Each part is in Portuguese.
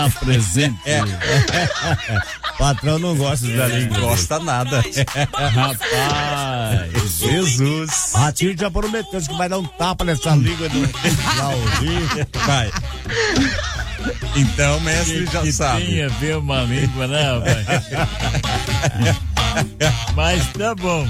presente. Patrão não gosta da língua. Não gosta nada. Rapaz. Jesus. Ratinho já prometeu que vai dar um tapa nessa língua do Lauri. Vai. Então o mestre já sabe. Tinha ver uma língua, né, rapaz? Mas tá bom.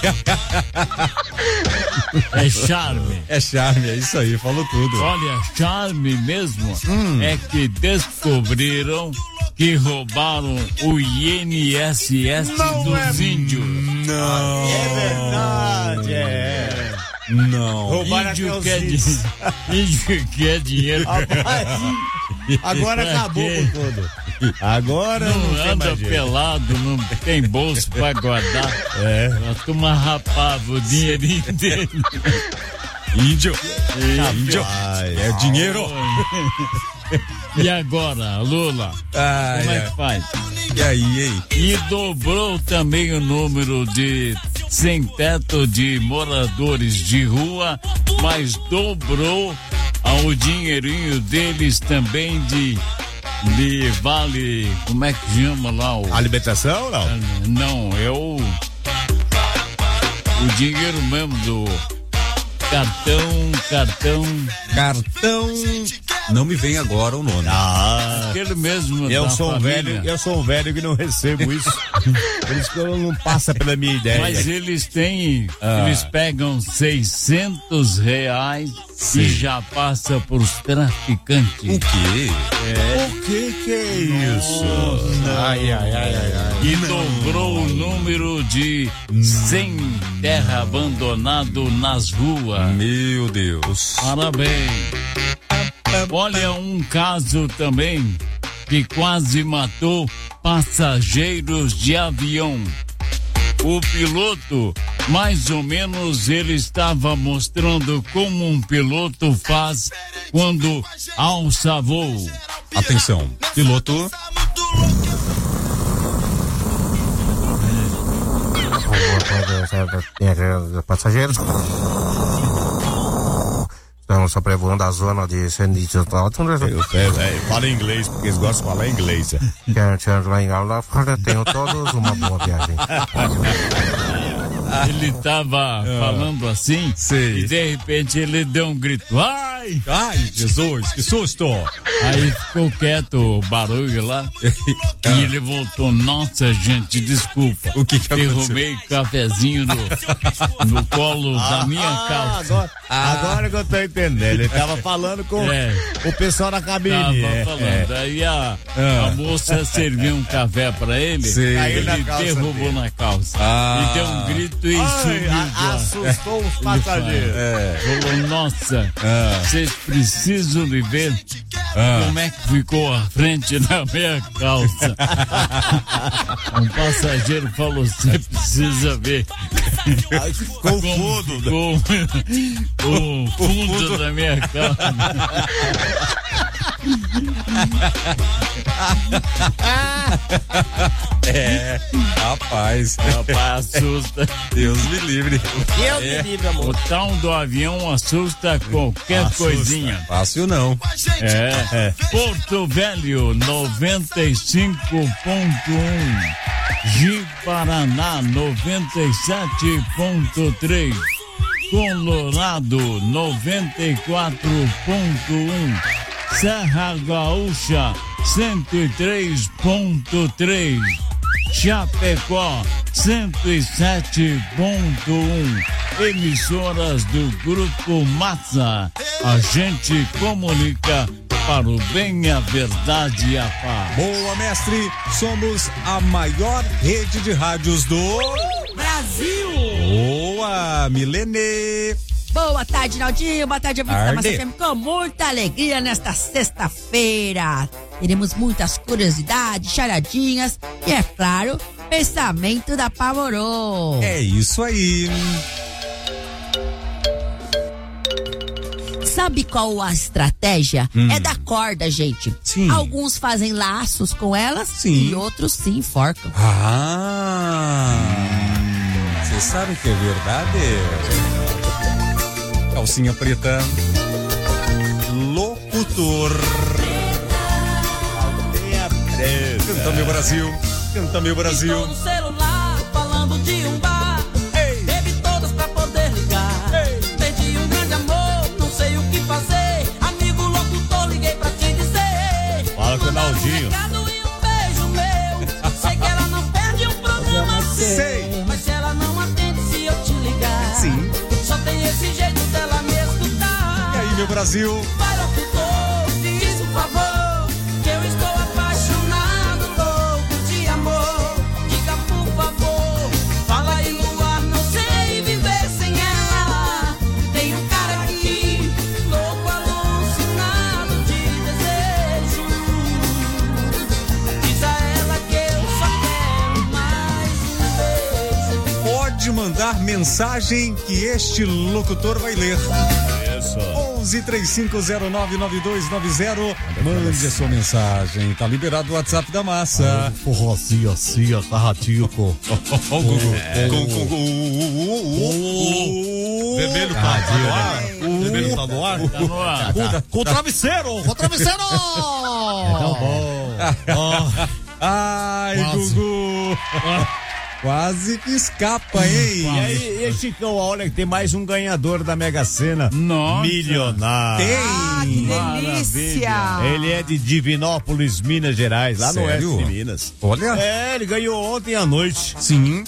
É charme. É charme, é isso aí, falou tudo. Olha, charme mesmo é que descobriram que roubaram o INSS dos índios. Não. É verdade, é. Não. Roubaram Índio até os quer, índios. índio quer dinheiro. Rapaz, agora Pra acabou quê? com tudo. Agora Não tem anda mais jeito. pelado, não tem bolso pra guardar. A turma rapava o dinheirinho dele. Índio. Índio. Rapaz. É dinheiro. E agora, Lula? Como é que faz? E aí, hein? E dobrou também o número de sem teto de moradores de rua, mas dobrou o dinheirinho deles também de vale, como é que chama lá? Alimentação, não? Não, é o dinheiro mesmo do cartão. Não me vem agora o nome. Aquele mesmo Eu da sou um família. velho que não recebo isso. Por isso que eu não passa pela minha ideia. Mas eles pegam R$600 e já passa por os traficantes. O quê? O que é isso? Ai. E dobrou o número de sem terra abandonado nas ruas. Meu Deus. Parabéns. Olha um caso também que quase matou passageiros de avião. O piloto, mais ou menos, ele estava mostrando como um piloto faz quando alça voo. Atenção, piloto. Passageiros. Estamos sobrevoando a zona de Senditos. Fala inglês, porque eles gostam de falar inglês. Tenho todos uma boa viagem. Ele estava falando assim, Sei. e de repente ele deu um grito. Ai! Ai, Jesus, que susto. Aí ficou quieto o barulho lá. E ele voltou. Nossa, gente, desculpa. O que aconteceu? Derrubei cafezinho no colo da minha calça. Agora que eu tô entendendo. Ele tava falando com o pessoal da cabine. Tava falando. Aí a moça serviu um café pra ele. Sei. Ele Caiu na calça derrubou dele. na calça. Ah. E deu um grito e sumiu de lá. Assustou os passageiros. Falou, nossa, vocês precisam de ver como é que ficou a frente da minha calça. Um passageiro falou, você precisa ver Ficou como fundo. ficou o fundo da minha calça. Rapaz. Rapaz, assusta. Deus me livre. Eu me livre, amor. O tal do avião assusta qualquer coisinha. Fácil não. Porto Velho 95.1, Ji-Paraná 97.3, Colorado 94.1, Serra Gaúcha 103.3, Chapecó 107.1, emissoras do Grupo Massa. A gente comunica para o bem, a verdade e a paz. Boa, mestre. Somos a maior rede de rádios do Brasil! Boa, Milene. Boa tarde, Naldinho. Boa tarde, ouvintes da Tarde. Massa FM. Com muita alegria nesta sexta-feira. Teremos muitas curiosidades, charadinhas e, é claro, pensamento da Pavorô. É isso aí. Sabe qual a estratégia? É da corda, gente. Sim. Alguns fazem laços com elas Sim. e outros se enforcam. Você sabe que é verdade? Calcinha preta. Locutor. Canta meu Brasil, canta meu Brasil. Estou no celular, falando de um bar. Bebi todas pra poder ligar. Perdi um grande amor, não sei o que fazer. Amigo locutor, liguei pra te dizer. Fala com o Naldinho. Um recado e um beijo meu. Sei que ela não perde um programa Sei. mas se ela não atende se eu te ligar. Sim. Só tem esse jeito dela me escutar. E aí, meu Brasil? Vai locutor, diz por favor que eu estou apaixonado, louco de amor. Diga por favor, fala aí no ar, não sei viver sem ela. Tem um cara aqui, louco, alucinado de desejo. Diz a ela que eu só quero mais um beijo. Pode mandar mensagem que este locutor vai ler. Isso. 1135099290. Mande a sua mensagem. Tá liberado o WhatsApp da massa. Forrozinho assim, ó, carratico. Ó, o Gugu. Vermelho tá no ar. Vermelho tá no ar. Tá no ar. Com o travesseiro, com o travesseiro. É tão bom. Ai, Quase. Gugu. Quase que escapa, hein? E aí, Chicão, olha que tem mais um ganhador da Mega Sena. Nossa. Milionário. Tem. Delícia! Ele é de Divinópolis, Minas Gerais, lá no Sério? oeste de Minas. Olha. É, ele ganhou ontem à noite. Sim.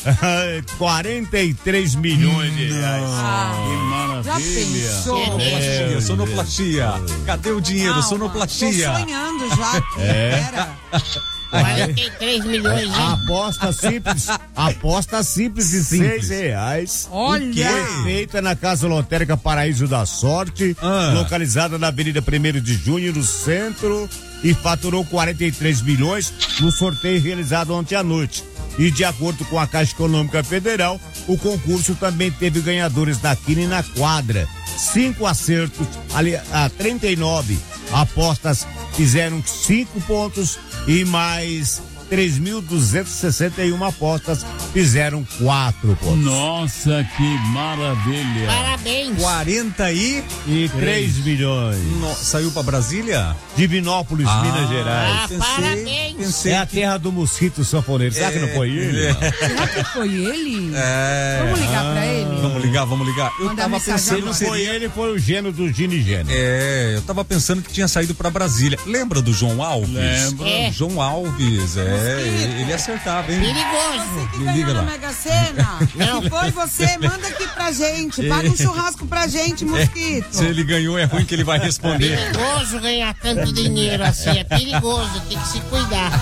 43 milhões de reais. Que Já maravilha. pensou? Sonoplastia, sonoplastia. Cadê o dinheiro? Calma, Sonoplastia. Tô sonhando já. Era. 43 milhões, hein? Aposta simples de Simples. R$6. Olha! Foi feita na Casa Lotérica Paraíso da Sorte, localizada na Avenida 1º de Junho, no centro, e faturou 43 milhões no sorteio realizado ontem à noite. E de acordo com a Caixa Econômica Federal, o concurso também teve ganhadores na quina e na quadra. 5 acertos, ali, 39 apostas fizeram 5 pontos e mais 3.261 apostas fizeram 4 pontos. Nossa, que maravilha. Parabéns. 43 milhões. Saiu pra Brasília? Divinópolis, Minas Gerais. Parabéns. É a terra do mosquito sanfoneiro. Será que não foi ele? Será que foi ele? É. Vamos ligar pra ele? Vamos ligar. Eu Mandar tava mensagem pensando agora. que Foi seria... ele, foi o gênio do Gini Gênio. É, eu tava pensando que tinha saído pra Brasília. Lembra do João Alves? Lembro. É. João Alves, ele acertava, hein? Perigoso. Que Me ganhou liga na lá. Mega Sena? Não. Se foi você, manda aqui pra gente. Paga um churrasco pra gente, mosquito. Se ele ganhou, é ruim que ele vai responder. Perigoso ganhar tanto dinheiro assim. É perigoso, tem que se cuidar.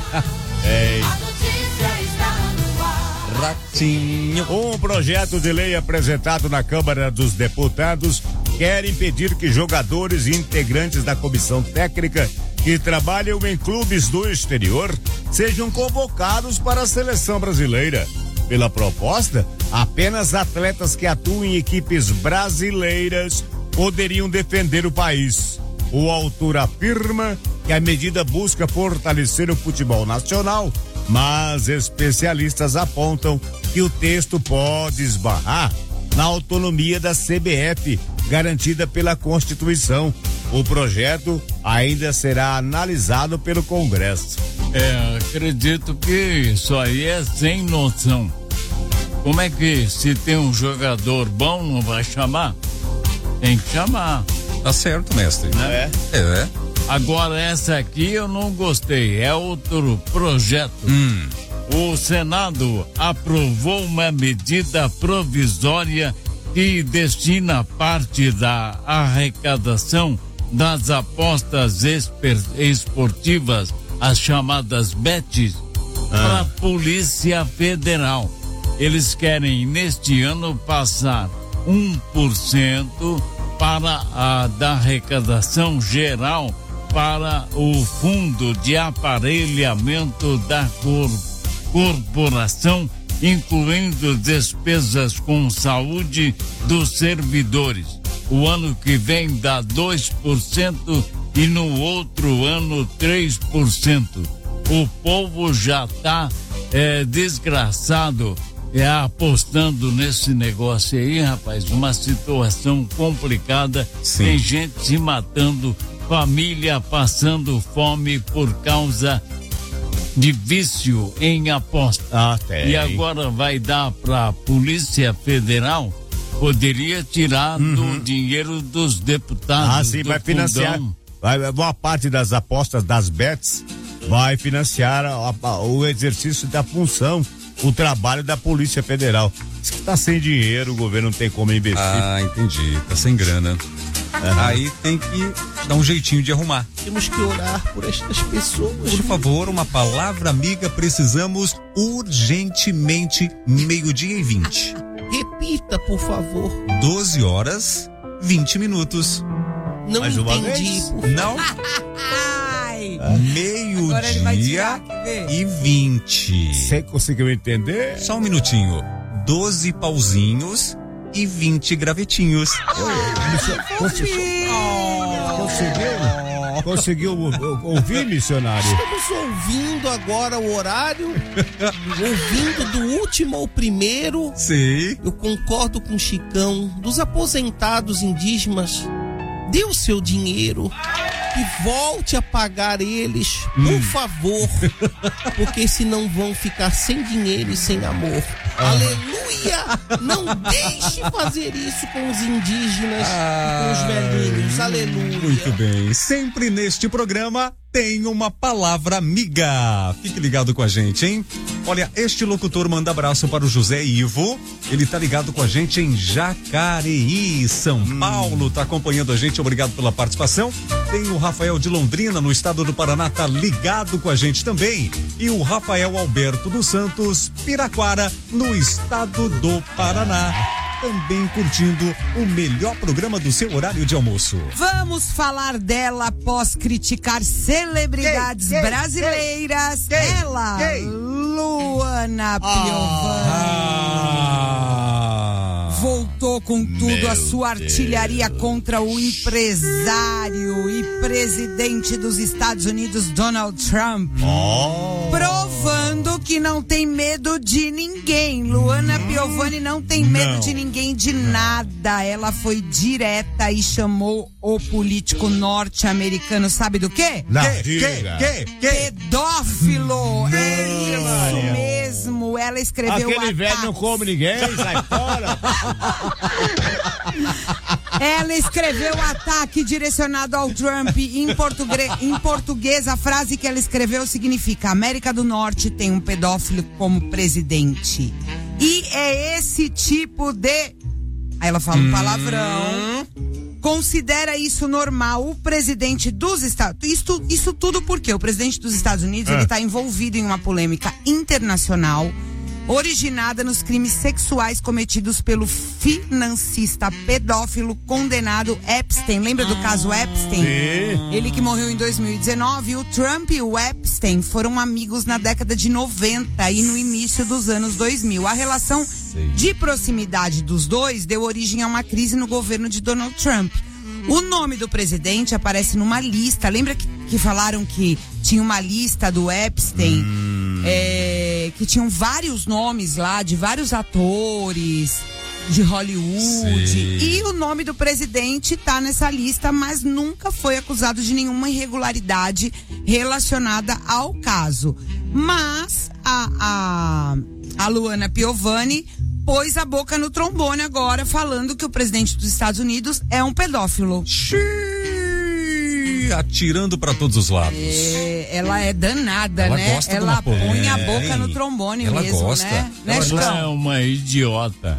Ratinho. Um projeto de lei apresentado na Câmara dos Deputados quer impedir que jogadores e integrantes da comissão técnica que trabalham em clubes do exterior sejam convocados para a seleção brasileira. Pela proposta, apenas atletas que atuam em equipes brasileiras poderiam defender o país. O autor afirma que a medida busca fortalecer o futebol nacional, mas especialistas apontam que o texto pode esbarrar na autonomia da CBF, garantida pela Constituição. O projeto ainda será analisado pelo Congresso. Acredito que isso aí é sem noção. Como é que se tem um jogador bom não vai chamar? Tem que chamar. Tá certo, mestre. Né? É. Agora essa aqui eu não gostei, é outro projeto. O Senado aprovou uma medida provisória que destina parte da arrecadação das apostas esportivas, as chamadas bets, para a Polícia Federal. Eles querem neste ano passar 1% da arrecadação geral para o Fundo de Aparelhamento da Corporação, incluindo despesas com saúde dos servidores. O ano que vem dá 2% e no outro ano 3%. O povo já está desgraçado apostando nesse negócio aí, rapaz. Uma situação complicada. Sim. Tem gente se matando, família passando fome por causa de vício em aposta. Ah, tem. E agora vai dar para a Polícia Federal, poderia tirar do dinheiro dos deputados. Ah, sim, vai financiar. Uma parte das apostas das bets vai financiar o exercício da função, o trabalho da Polícia Federal. Diz que tá sem dinheiro, o governo não tem como investir. Ah, entendi. Tá sem grana. Aí tem que dar um jeitinho de arrumar. Temos que orar por estas pessoas. Por favor, uma palavra amiga, precisamos urgentemente, 12:20. Repita, por favor. 12h20. Não Mais uma entendi. vez? Por Não? Ai, agora ele vai tirar, quer ver? 12h20. Você conseguiu entender? Só um minutinho. 12 pauzinhos e 20 gravetinhos. Conseguiu ouvir, missionário? Estamos ouvindo agora o horário, ouvindo do último ao primeiro. Sim. Eu concordo com o Chicão, dos aposentados indígenas. Dê o seu dinheiro e volte a pagar eles, por favor, porque senão vão ficar sem dinheiro e sem amor. Aleluia! Não deixe fazer isso com os indígenas e com os velhinhos. Aleluia! Muito bem. Sempre neste programa tem uma palavra amiga. Fique ligado com a gente, hein? Olha, este locutor manda abraço para o José Ivo. Ele tá ligado com a gente em Jacareí, São Paulo. Tá acompanhando a gente. Obrigado pela participação. Tem o Rafael de Londrina, no estado do Paraná, tá ligado com a gente também. E o Rafael Alberto dos Santos, Piraquara, no estado do Paraná. Também curtindo o melhor programa do seu horário de almoço. Vamos falar dela após criticar celebridades brasileiras. Ela, Luana Piovani. Voltou com tudo a sua artilharia contra o empresário e presidente dos Estados Unidos, Donald Trump. Provando que não tem medo de ninguém. Luana Piovani não tem medo de ninguém, de nada. Ela foi direta e chamou o político norte-americano, sabe do quê? Pedófilo. É isso mesmo. Ela escreveu Aquele velho não come ninguém, sai fora. Ela escreveu ataque direcionado ao Trump. Em português, a frase que ela escreveu significa: América do Norte tem um pedófilo como presidente. E é esse tipo de... Aí ela fala um palavrão. Considera isso normal. O presidente dos Estados... Isso tudo porque o presidente dos Estados Unidos ele está envolvido em uma polêmica internacional originada nos crimes sexuais cometidos pelo financista pedófilo condenado Epstein. Lembra do caso Epstein? Sim. Ele que morreu em 2019. O Trump e o Epstein foram amigos na década de 90 e no início dos anos 2000. A relação de proximidade dos dois deu origem a uma crise no governo de Donald Trump. O nome do presidente aparece numa lista. Lembra que falaram que tinha uma lista do Epstein, que tinham vários nomes lá, de vários atores de Hollywood. Sim. E o nome do presidente tá nessa lista, mas nunca foi acusado de nenhuma irregularidade relacionada ao caso. Mas a Luana Piovani pôs a boca no trombone agora, falando que o presidente dos Estados Unidos é um pedófilo. Atirando pra todos os lados. Ela é danada, Ela né? gosta de Ela uma polêmica. põe a boca no trombone Ela mesmo, gosta. né? Né, Ela Chicão? é uma idiota.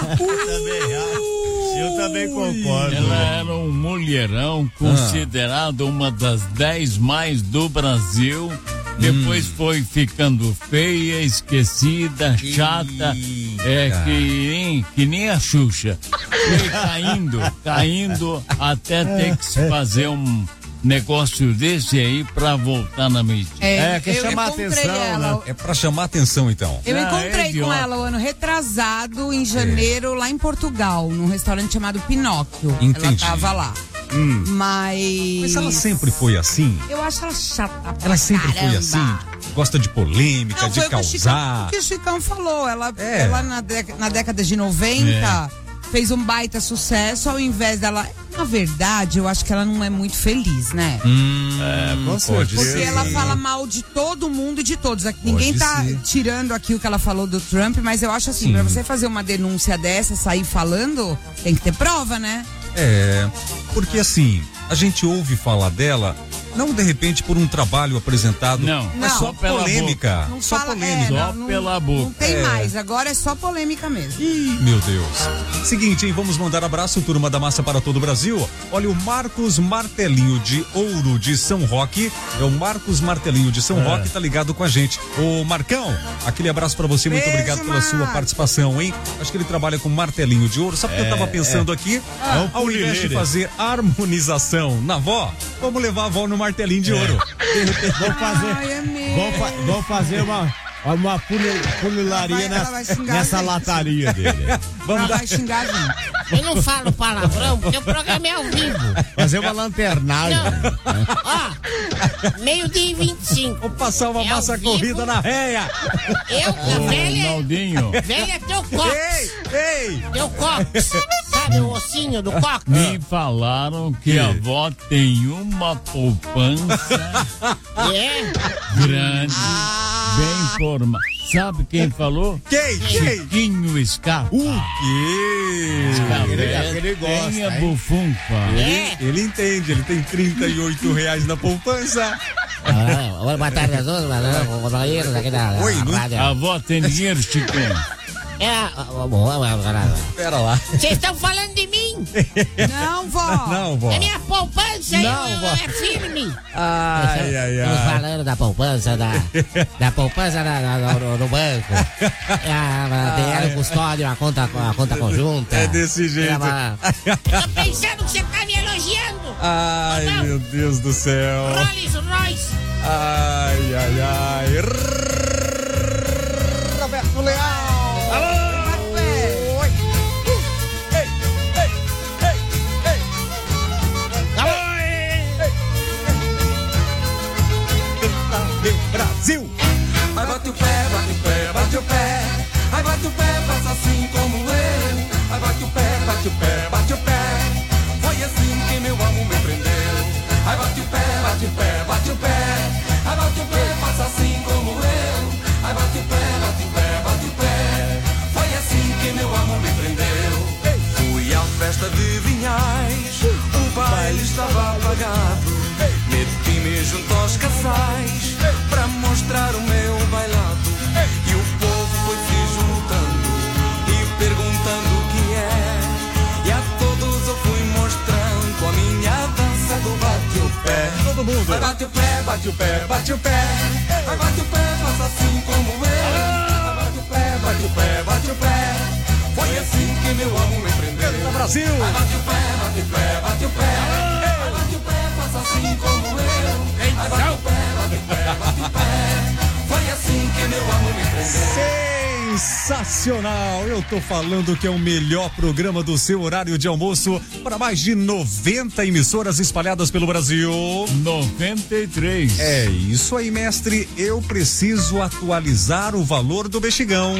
Eu também concordo. Ela era um mulherão, considerado uma das 10 mais do Brasil. Depois foi ficando feia, esquecida, chata, que nem a Xuxa. Foi caindo até ter que se fazer um negócio desse aí pra voltar na mídia. Quer chamar atenção, ela, né? É pra chamar atenção, então. Eu Ah, encontrei é com idiota. ela o ano retrasado, em janeiro, lá em Portugal, num restaurante chamado Pinóquio. Entendi. Ela tava lá. Mas ela sempre foi assim? Eu acho ela chata pra Ela sempre foi caramba. assim? Gosta de polêmica, Não, de foi causar? o que o Chicão falou. Ela É. na década de 90 fez um baita sucesso, ao invés dela... Na verdade, eu acho que ela não é muito feliz, né? Pode Porque ser. ela fala mal de todo mundo e de todos. Ninguém tá ser. tirando aqui o que ela falou do Trump, mas eu acho assim, pra você fazer uma denúncia dessa, sair falando, tem que ter prova, né? Porque assim, a gente ouve falar dela, não de repente por um trabalho apresentado, Não, mas não, só pela polêmica. Não Só fala, polêmica. Só pela boca. Não tem mais, agora é só polêmica mesmo. Ih, meu Deus. Seguinte, hein? Vamos mandar abraço, turma da massa para todo o Brasil. Olha, o Marcos Martelinho de Ouro de São Roque. É o Marcos Martelinho de São Roque, tá ligado com a gente. Ô, Marcão, aquele abraço pra você. Muito Beijo, obrigado pela sua Marcos. participação, hein? Acho que ele trabalha com martelinho de ouro. Sabe o que eu tava pensando aqui? Ao invés de fazer harmonização na avó, vamos levar a avó no martelinho de ouro. Vamos fazer, Ai, é mesmo. vamos fazer uma funilaria Ela vai xingar nessa a gente. lataria dele. Ela vai xingar a gente. Eu não falo palavrão porque o programa é ao vivo. Fazer uma lanternagem. Ó, 12:25. Vamos passar uma É ao massa vivo. corrida na réia. Eu, velha, Ronaldinho, velha teu cox. Ei! Teu cox. Sabe o ossinho do cox? me falaram que a avó tem uma poupança É. grande, bem formada. Sabe quem falou? Quem? Chiquinho Scarpa. Ele gosta, Tem a hein? bufunfa. É. Ele entende, ele tem R$38 na poupança. Boa tarde a todos, companheiros aqui da Oi, não- rádio. A avó tem dinheiro, Chiquinho. Pera lá. Vocês estão falando de mim? Não, vó. Não, vó. É minha poupança, é firme. Ai, ai, Estamos ai. falando da poupança, da poupança no banco. Dinheiro custódio, a conta conjunta. É desse jeito. Tô pensando que você tá me elogiando. Ai, Não. meu Deus do céu. Rolls Royce. Ai, ai, ai. Roberto Leal. Meu Brasil. Ai, bate o pé, bate o pé, bate o pé. Ai, bate o pé, faça assim como eu. Ai, bate o pé, bate o pé, bate o pé. Foi assim que meu amor me prendeu. Ai, bate o pé, bate o pé, bate o pé. Ai, bate o pé, faça assim como eu. Ai, bate o pé, bate o pé, bate o pé. Foi assim que meu amor me prendeu. Fui à festa de Vinhais. O baile estava apagado. Meti-me junto aos casais para mostrar o meu bailado. E o povo foi se juntando e perguntando o que é. E a todos eu fui mostrando a minha dança do bate o pé. Todo mundo. Vai, bate o pé, bate o pé, bate o pé. Vai, bate o pé, faça assim como eu. Vai, bate o pé, bate o pé, bate o pé. Foi assim que meu amor me prendeu. Brasil. Vai, bate o pé, bate o pé, bate o pé. Vai, bate o pé, faça assim como eu. Vai, bate o pé, bate o pé, bate o pé. Foi assim que meu amor me prendeu. Sensacional! Eu tô falando que é o melhor programa do seu horário de almoço para mais de 90 emissoras espalhadas pelo Brasil. 93. É isso aí, mestre. Eu preciso atualizar o valor do bexigão.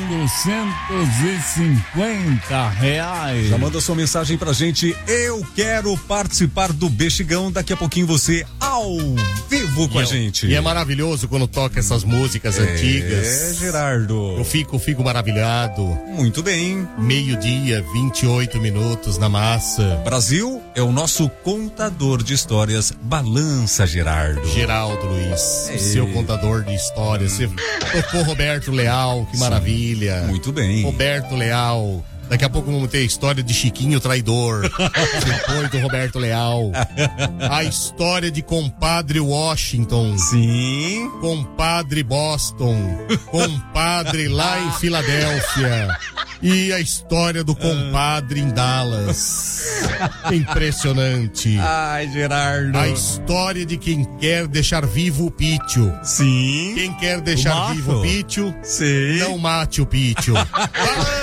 R$850. Já manda sua mensagem pra gente. Eu quero participar do bexigão. Daqui a pouquinho você ao vivo com a gente. E é maravilhoso quando toca essas músicas antigas. É, Gerardo. Eu fico maravilhado. Muito bem. 12:28 na massa. Brasil é o nosso contador de histórias. Balança, Gerardo. Geraldo Luiz, o seu contador de histórias. Você tocou Roberto Leal, que maravilha. Muito bem. Roberto Leal. Daqui a pouco vamos ter a história de Chiquinho Traidor. Depois do Roberto Leal. A história de Compadre Washington. Sim. Compadre Boston. Compadre lá em Filadélfia. E a história do compadre em Dallas. Impressionante. Ai, Gerardo. A história de quem quer deixar vivo o Pítio. Sim. Quem quer deixar vivo o Pítio, Sim. não mate o Pítio. Balança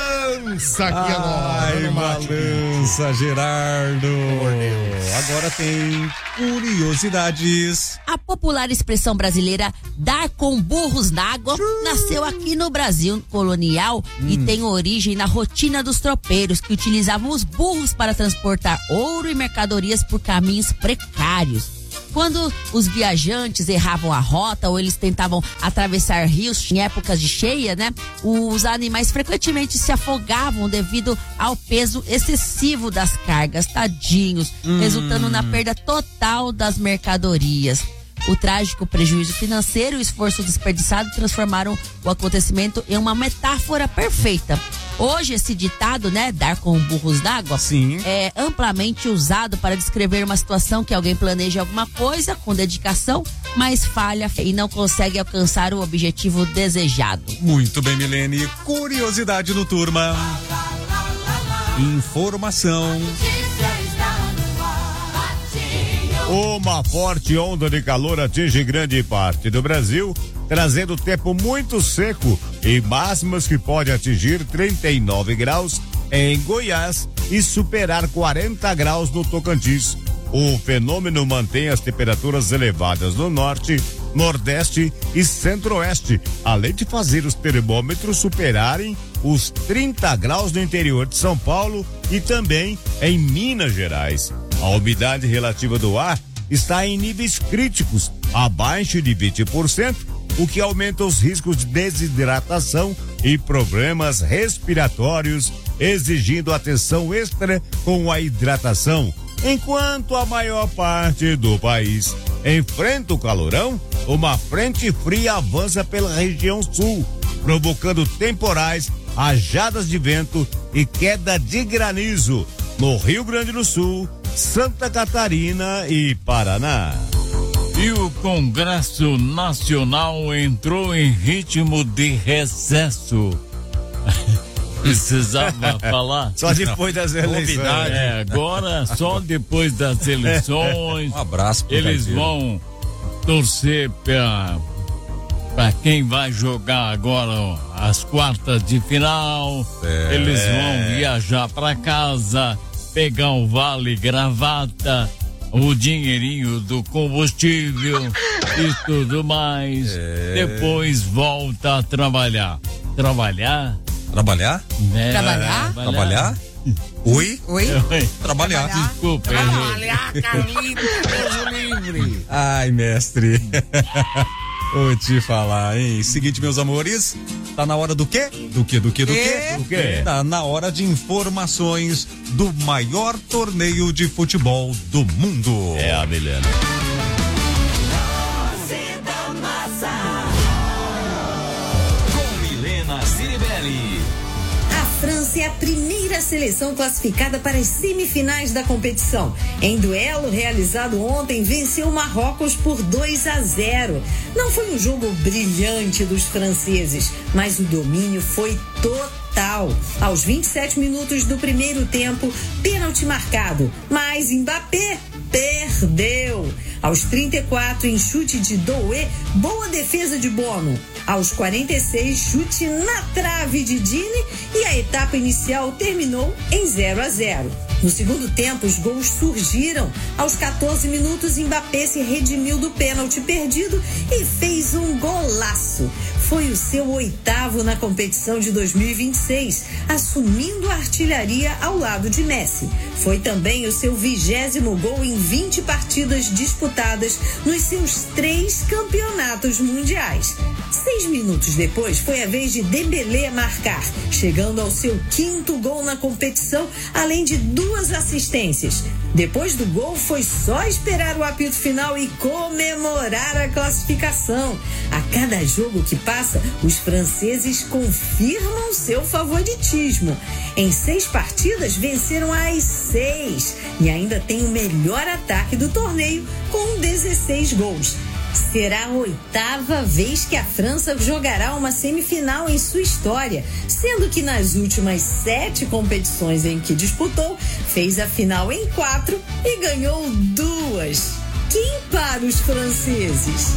balança aqui agora. Ai, no mate. balança, Gerardo. Agora tem curiosidades. A popular expressão brasileira dar com burros na água nasceu aqui no Brasil colonial e tem origem na rotina dos tropeiros que utilizavam os burros para transportar ouro e mercadorias por caminhos precários. Quando os viajantes erravam a rota ou eles tentavam atravessar rios em épocas de cheia, né? Os animais frequentemente se afogavam devido ao peso excessivo das cargas, tadinhos, resultando na perda total das mercadorias. O trágico prejuízo financeiro e o esforço desperdiçado transformaram o acontecimento em uma metáfora perfeita. Hoje, esse ditado, né, dar com burros d'água, é amplamente usado para descrever uma situação que alguém planeja alguma coisa com dedicação, mas falha e não consegue alcançar o objetivo desejado. Muito bem, Milene. Curiosidade do Turma. Informação. Uma forte onda de calor atinge grande parte do Brasil, trazendo tempo muito seco e máximas que pode atingir 39 graus em Goiás e superar 40 graus no Tocantins. O fenômeno mantém as temperaturas elevadas no norte, nordeste e centro-oeste, além de fazer os termômetros superarem os 30 graus no interior de São Paulo e também em Minas Gerais. A umidade relativa do ar está em níveis críticos, abaixo de 20%, o que aumenta os riscos de desidratação e problemas respiratórios, exigindo atenção extra com a hidratação. Enquanto a maior parte do país enfrenta o calorão, uma frente fria avança pela região sul, provocando temporais, rajadas de vento e queda de granizo no Rio Grande do Sul, Santa Catarina e Paraná. E o Congresso Nacional entrou em ritmo de recesso. Precisava falar? Só depois das eleições. Novidade. Agora só depois das eleições. Um abraço pro Eles Caetano. vão torcer para quem vai jogar agora as quartas de final. Eles vão viajar para casa, pegar o vale gravata, o dinheirinho do combustível e tudo mais. Depois volta a trabalhar. Trabalhar? Trabalhar? É, Trabalhar? Trabalhar? Oi? Oi? Trabalhar. Desculpa, Trabalhar, Carlito, Deus livre. Ai, mestre. Vou te falar, hein? Seguinte, meus amores, tá na hora do quê? Do quê? Do quê? Tá na hora de informações do maior torneio de futebol do mundo. É a Milena. Com Milena Ciribelli. A França é a primeira seleção classificada para as semifinais da competição. Em duelo realizado ontem, venceu o Marrocos por 2-0. Não foi um jogo brilhante dos franceses, mas o domínio foi total. Aos 27 minutos do primeiro tempo, pênalti marcado, mas Mbappé perdeu. Aos 34, em chute de Doué, boa defesa de Bono. Aos 46, chute na trave de Dini e a etapa inicial terminou em 0-0. No segundo tempo, os gols surgiram. Aos 14 minutos, Mbappé se redimiu do pênalti perdido e fez um golaço. Foi o seu 8º na competição de 2026, assumindo a artilharia ao lado de Messi. Foi também o seu 20º gol em 20 partidas disputadas nos seus 3 campeonatos mundiais. 6 minutos depois, foi a vez de Dembélé marcar, chegando ao seu 5º gol na competição, além de 2 assistências. Depois do gol, foi só esperar o apito final e comemorar a classificação. A cada jogo que passa, os franceses confirmam seu favoritismo. Em 6 partidas, venceram as 6 e ainda tem o melhor ataque do torneio, com 16 gols. Será a 8ª vez que a França jogará uma semifinal em sua história, sendo que nas últimas 7 competições em que disputou, fez a final em 4 e ganhou 2. Quem para os franceses?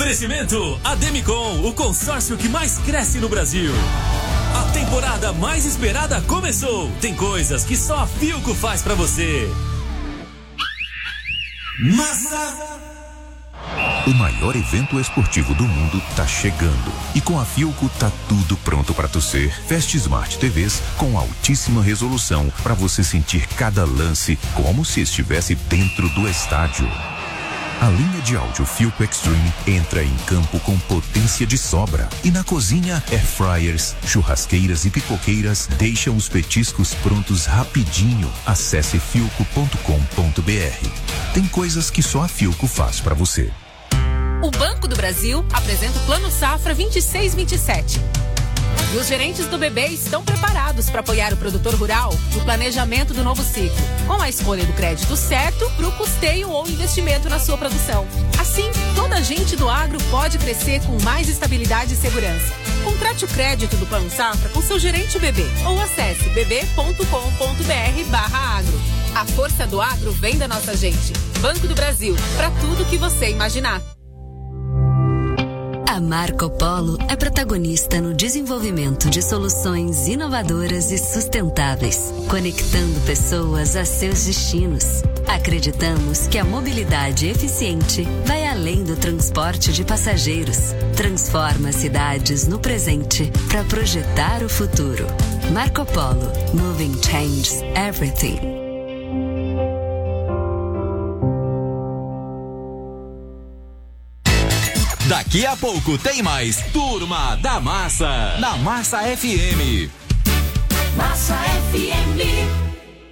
Oferecimento Ademicon, o consórcio que mais cresce no Brasil. A temporada mais esperada começou. Tem coisas que só a Philco faz pra você. Massa. O maior evento esportivo do mundo tá chegando. E com a Philco tá tudo pronto para tu ser. Fast Smart TVs com altíssima resolução para você sentir cada lance como se estivesse dentro do estádio. A linha de áudio Philco Extreme entra em campo com potência de sobra. E na cozinha, air fryers, churrasqueiras e pipoqueiras deixam os petiscos prontos rapidinho. Acesse philco.com.br. Tem coisas que só a Philco faz para você. O Banco do Brasil apresenta o Plano Safra 26-27. E os gerentes do BB estão preparados para apoiar o produtor rural no planejamento do novo ciclo, com a escolha do crédito certo para o custeio ou investimento na sua produção. Assim, toda a gente do agro pode crescer com mais estabilidade e segurança. Contrate o crédito do Plano Safra com seu gerente BB ou acesse bb.com.br/agro. A força do agro vem da nossa gente. Banco do Brasil, para tudo que você imaginar. A Marco Polo é protagonista no desenvolvimento de soluções inovadoras e sustentáveis, conectando pessoas a seus destinos. Acreditamos que a mobilidade eficiente vai além do transporte de passageiros. Transforma cidades no presente para projetar o futuro. Marco Polo. Moving changes everything. Daqui a pouco tem mais Turma da Massa, na Massa FM. Massa FM.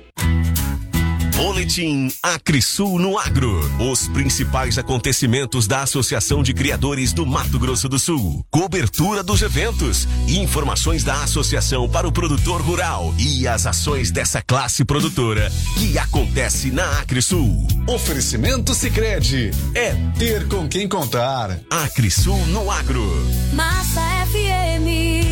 Boletim Acresul no Agro. Os principais acontecimentos da Associação de Criadores do Mato Grosso do Sul. Cobertura dos eventos. Informações da associação para o produtor rural e as ações dessa classe produtora que acontece na Acresul. Oferecimento Sicredi. É ter com quem contar. Acresul no Agro. Massa FM.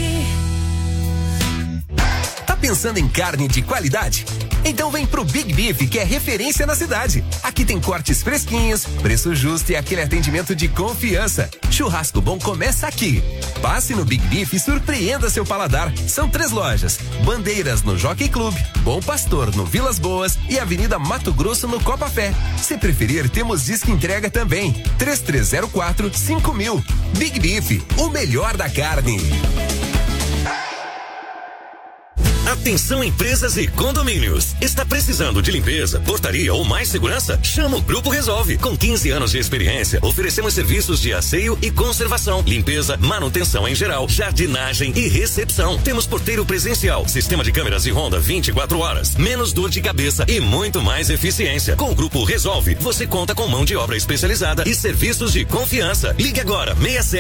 Tá pensando em carne de qualidade? Então vem pro Big Beef, que é referência na cidade. Aqui tem cortes fresquinhos, preço justo e aquele atendimento de confiança. Churrasco bom começa aqui. Passe no Big Beef e surpreenda seu paladar. São 3 lojas: Bandeiras no Jockey Club, Bom Pastor no Vilas Boas e Avenida Mato Grosso no Copa Fé. Se preferir, temos disco entrega também. 3304-5000. Big Beef, o melhor da carne. Atenção, empresas e condomínios. Está precisando de limpeza, portaria ou mais segurança? Chama o Grupo Resolve. Com 15 anos de experiência, oferecemos serviços de asseio e conservação, limpeza, manutenção em geral, jardinagem e recepção. Temos porteiro presencial, sistema de câmeras e ronda 24 horas, menos dor de cabeça e muito mais eficiência. Com o Grupo Resolve, você conta com mão de obra especializada e serviços de confiança. Ligue agora,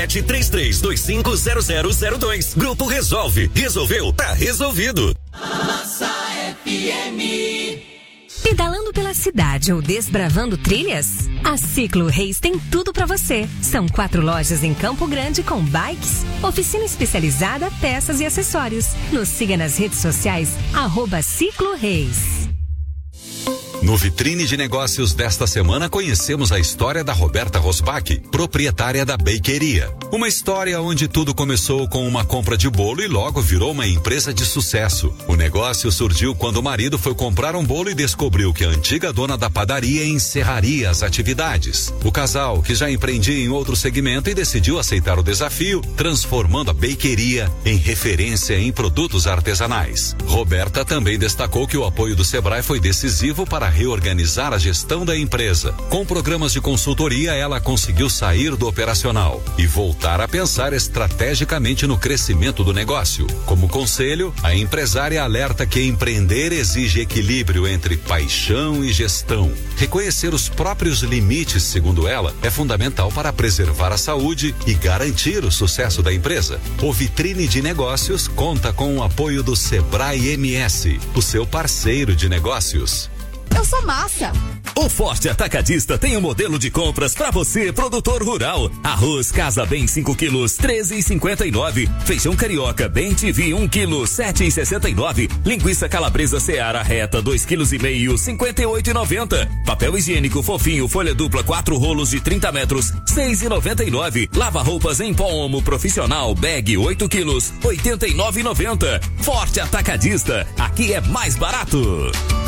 6733250002. Grupo Resolve. Resolveu? Tá resolvido. Massa FM. Pedalando pela cidade ou desbravando trilhas? A Ciclo Reis tem tudo para você. São 4 lojas em Campo Grande com bikes, oficina especializada, peças e acessórios. Nos siga nas redes sociais, @Ciclo Reis. No Vitrine de Negócios desta semana, conhecemos a história da Roberta Rosbach, proprietária da Bakeria. Uma história onde tudo começou com uma compra de bolo e logo virou uma empresa de sucesso. O negócio surgiu quando o marido foi comprar um bolo e descobriu que a antiga dona da padaria encerraria as atividades. O casal, que já empreendia em outro segmento e decidiu aceitar o desafio, transformando a Bakeria em referência em produtos artesanais. Roberta também destacou que o apoio do Sebrae foi decisivo para reorganizar a gestão da empresa. Com programas de consultoria, ela conseguiu sair do operacional e voltar a pensar estrategicamente no crescimento do negócio. Como conselho, a empresária alerta que empreender exige equilíbrio entre paixão e gestão. Reconhecer os próprios limites, segundo ela, é fundamental para preservar a saúde e garantir o sucesso da empresa. O Vitrine de Negócios conta com o apoio do Sebrae MS, o seu parceiro de negócios. Eu eu sou massa. O Forte Atacadista tem um modelo de compras pra você, produtor rural. Arroz Casa Bem 5 quilos, 13,59. Feijão carioca Bem TV 1 quilo, 7,69. Linguiça calabresa Seara reta 2,5 quilos, 58,90. Papel higiênico fofinho folha dupla 4 rolos de 30 metros, 6,99. Lava roupas em pó Omo profissional bag 8 quilos, 89,90. Forte Atacadista, aqui é mais barato.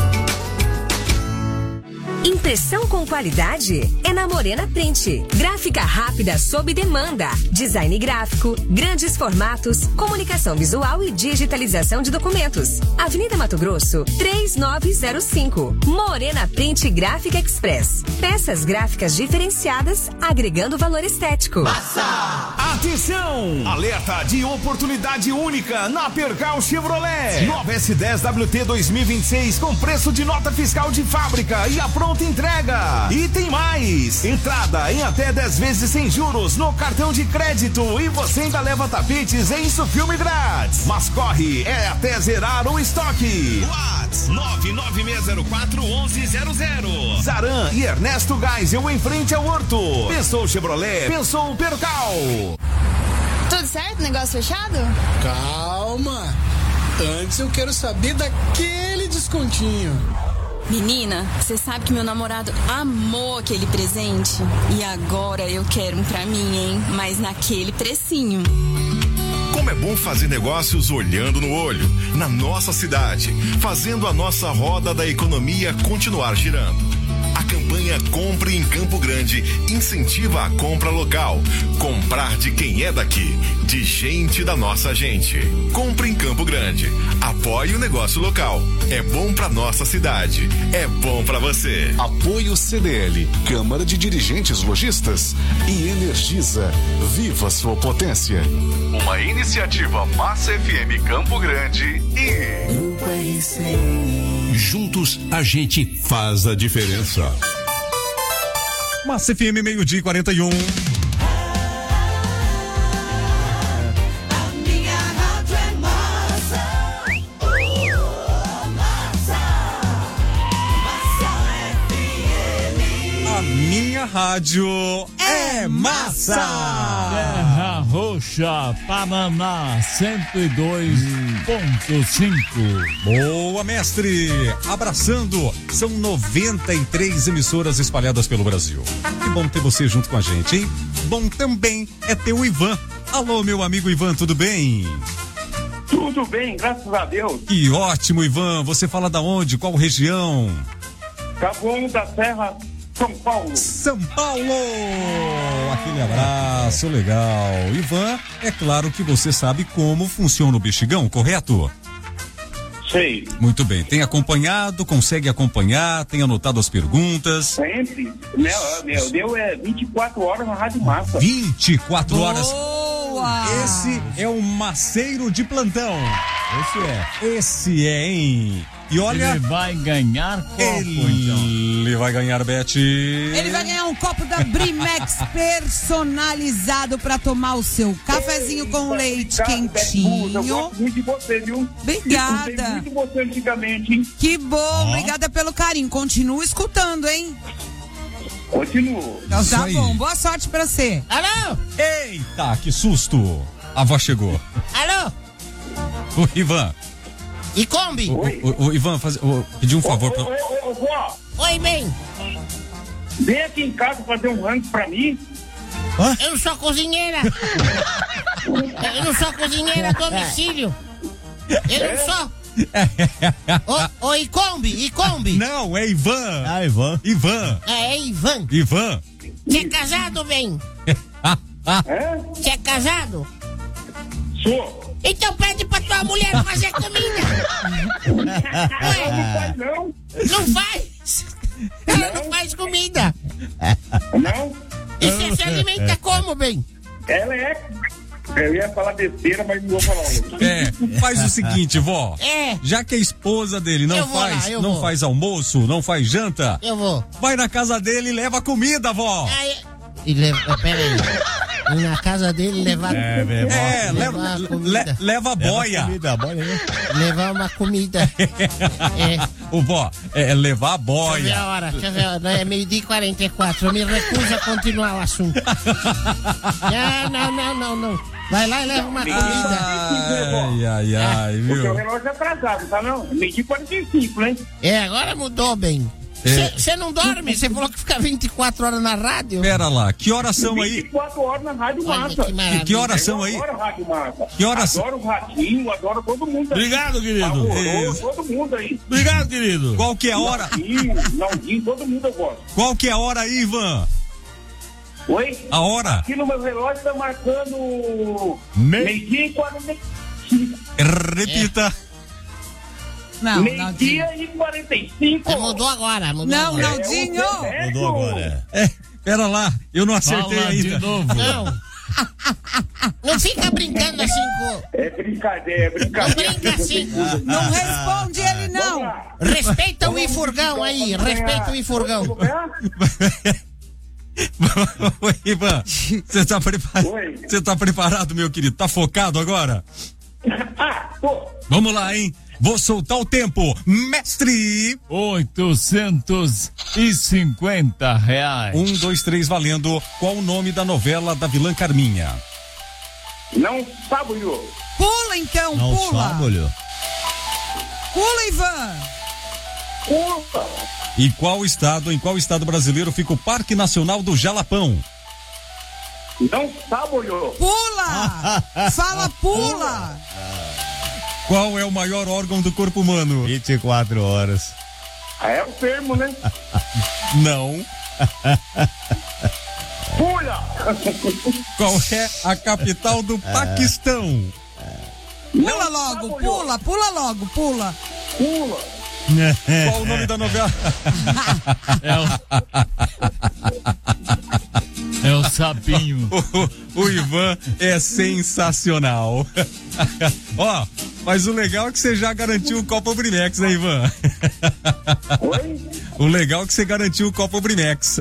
Impressão com qualidade é na Morena Print. Gráfica rápida sob demanda. Design gráfico, grandes formatos, comunicação visual e digitalização de documentos. Avenida Mato Grosso, 3905. Morena Print Gráfica Express. Peças gráficas diferenciadas, agregando valor estético. Atenção! Alerta de oportunidade única na Percal Chevrolet. Nova S10 WT 2026 com preço de nota fiscal de fábrica e a pronta entrega. E tem mais! Entrada em até 10 vezes sem juros no cartão de crédito e você ainda leva tapetes em Insufilme grátis. Mas corre, é até zerar o estoque. WhatsApp 996041100. Zaran e Ernesto Geisel em frente ao Horto. Pensou Chevrolet, pensou Percal. Tudo certo? Negócio fechado? Calma. Antes eu quero saber daquele descontinho. Menina, você sabe que meu namorado amou aquele presente? E agora eu quero um pra mim, hein? Mas naquele precinho. Como é bom fazer negócios olhando no olho, na nossa cidade, fazendo a nossa roda da economia continuar girando. A campanha Compre em Campo Grande incentiva a compra local. Comprar de quem é daqui, de gente da nossa gente. Compre em Campo Grande. Apoie o negócio local. É bom pra nossa cidade. É bom pra você. Apoio CDL, Câmara de Dirigentes Lojistas e Energisa. Viva sua potência. Uma iniciativa Massa FM Campo Grande e Grupo RC. Juntos a gente faz a diferença. Massa FM, 12:41. A minha rádio é massa! Terra Roxa, Paraná, 102.5. Boa, mestre! Abraçando, são 93 emissoras espalhadas pelo Brasil. Que bom ter você junto com a gente, hein? Bom também é ter o Ivan. Alô, meu amigo Ivan, tudo bem? Tudo bem, graças a Deus. Que ótimo, Ivan. Você fala da onde? Qual região? Taboão da Serra, São Paulo. São Paulo! Aquele abraço, legal. Ivan, é claro que você sabe como funciona o Bexigão, correto? Sei. Muito bem. Tem acompanhado, consegue acompanhar, tem anotado as perguntas? Sempre. Meu é 24 horas na Rádio Massa. 24 horas. Boa! Esse é o maceiro de plantão. Esse é, hein? E olha, ele vai ganhar copo, ele vai ganhar, Beth. Ele vai ganhar um copo da Brimex personalizado pra tomar o seu cafezinho com leite quentinho. Eu gosto muito de você, viu? Obrigada. Eu muito de você antigamente, hein? Que bom, obrigada pelo carinho. Continua escutando, hein? Continuo. Então tá bom, boa sorte pra você. Alô? Eita, que susto. A avó chegou. Alô? O Ivan. E Kombi? O Ivan, pedir um favor pra... Ô, vó. Oi, bem. Vem aqui em casa fazer um rango pra mim. Hã? Eu não sou cozinheira. Eu não sou cozinheira a domicílio. Eu não sou. Oi, Kombi. Não, é Ivan. Ah, Ivan. Ivan. É Ivan. Ivan. Você é casado, bem? Você é casado? Sou. Então pede pra tua mulher fazer comida. Ué, não faz, não. Não faz? Ela não faz comida. Não. E você se alimenta como, bem? Ela é... Eu ia falar besteira, mas não vou falar outro. Faz o seguinte, vó. Já que a esposa dele não faz almoço, não faz janta, eu vou. Vai na casa dele e leva comida, vó. Pera aí. E na casa dele levar leva a boia. Levar uma comida. Ô, vó, levar a boia. Deixa eu ver a hora, deixa eu ver. Não, é 12h44. Eu me recuso a continuar o assunto. Não. Vai lá e leva uma comida. Ai, O seu viu? relógio é atrasado, tá não? 12h45, né? Agora mudou bem. Você não dorme? Você falou que fica 24 horas na rádio? Pera lá, que horas são aí? 24 horas na Rádio Olha, Massa. que maravilha. Que horas são aí? Eu adoro a Rádio Massa. Que horas- Adoro o Ratinho, adoro todo mundo aí. Obrigado, querido. Amoroso, todo mundo aí. Obrigado, querido. Qual que é a hora? Naldinho, todo mundo eu gosto. Qual que é a hora aí, Ivan? Oi? A hora? Aqui no meu relógio tá marcando 12h45. Repita. Não, Meio-dia e 45. Mudou agora. Não, É, Naldinho. Mudou agora. Pera lá, eu não acertei Fala ainda. de novo. Não fica brincando assim com... É brincadeira, Não brinca assim. Não responde ele, não. Respeita o Ifurgão aí. Respeita o Ifurgão. Oi, Ivan, você tá preparado? Oi. Você tá preparado, meu querido? Tá focado agora? Vamos lá, hein? Vou soltar o tempo. Mestre! R$850. 1, 2, 3, valendo. Qual o nome da novela da vilã Carminha? Não sabe, Lho. Pula então, Não pula. sabe, olhou. Pula, Ivan. Pula. Em qual estado brasileiro fica o Parque Nacional do Jalapão? Não sabe, Lho. Pula. Fala, pula. Qual é o maior órgão do corpo humano? 24 horas. É o termo, né? Não. Pula. Qual é a capital do Paquistão? Pula logo, pula logo, pula. Pula. Qual o nome da novela? É o sapinho. O Ivan é sensacional. Ó, mas o legal é que você já garantiu o Copa Brimex, né, Ivan? Oi? O legal é que você garantiu o Copa Brimex.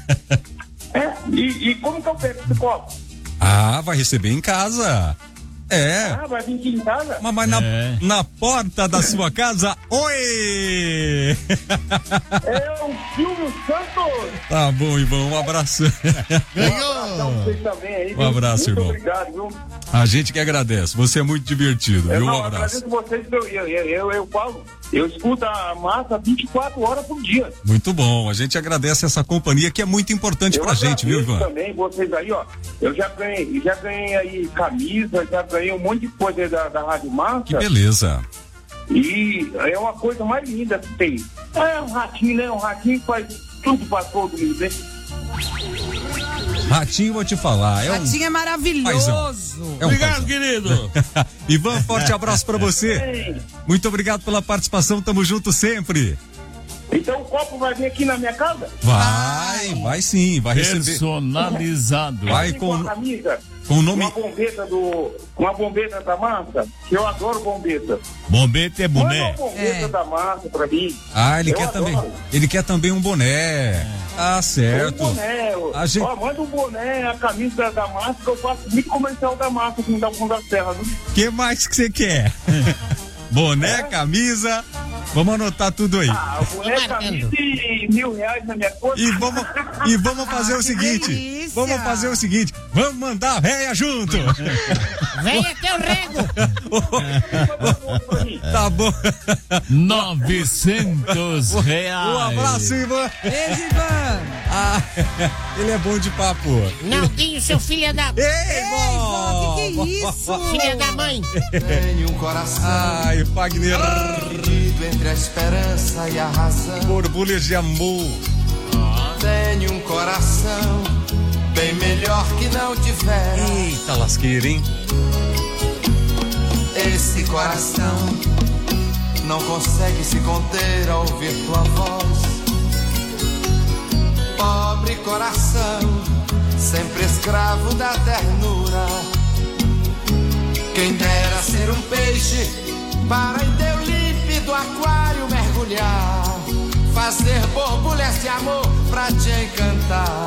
E como que eu pego esse copo? Ah, vai receber em casa. É. Ah, vai vir aqui em casa? Mas na porta da sua casa, oi! É o Silvio Santos. Tá bom, Ivan, um abraço. Um abraço, Muito irmão. obrigado, viu? A gente que agradece, você é muito divertido, viu? Um Eu abraço. agradeço vocês, eu falo, eu escuto a Massa 24 horas por dia. Muito bom, a gente agradece essa companhia que é muito importante pra gente, viu, Ivan? Também, vocês aí, ó, eu já ganhei aí camisa, já ganhei um monte de coisa da Rádio Massa. Que beleza. E é uma coisa mais linda que tem. É um ratinho, né? Um ratinho faz tudo pra todo mundo, né? Ratinho, vou te falar. Ratinho é maravilhoso. Obrigado, querido. Ivan, forte abraço pra você. Muito obrigado pela participação, tamo junto sempre. Então o copo vai vir aqui na minha casa? Vai sim, vai receber. Personalizado. Vai com a camisa. Com o nome. Uma bombeta da Massa, que eu adoro bombeta. Bombeta é boné. Manda uma bombeta da Massa pra mim. Ah, ele Eu quer adoro. também. Ele quer também um boné. Ah, certo. Um boné. A gente- Ó, manda um boné, a camisa da Massa, que eu faço muito comercial da Massa aqui no Fundo da Serra, viu? Que mais que você quer? Boné, camisa. Vamos anotar tudo aí. Ah, boné, camisa e R$1.000 na minha conta. E vamos fazer o seguinte. Vamos fazer o seguinte. Vamos mandar a véia junto. Vem até o rego. Tá bom. R$900. Um abraço, Ivan. Beijo, Ivan. Ah, ele é bom de papo. Naldinho, seu filho da... Ei, vó, que é isso? Filha da mãe. Tenho um coração Ai, Fagner. dividido entre a esperança e a razão. Borbulhas de amor. Tenho um coração bem melhor que não tivera. Eita lasqueira, hein? Esse coração não consegue se conter ao ouvir tua voz. Pobre coração, sempre escravo da ternura. Quem dera ser um peixe para em teu límpido aquário mergulhar, fazer borbulhas de amor pra te encantar,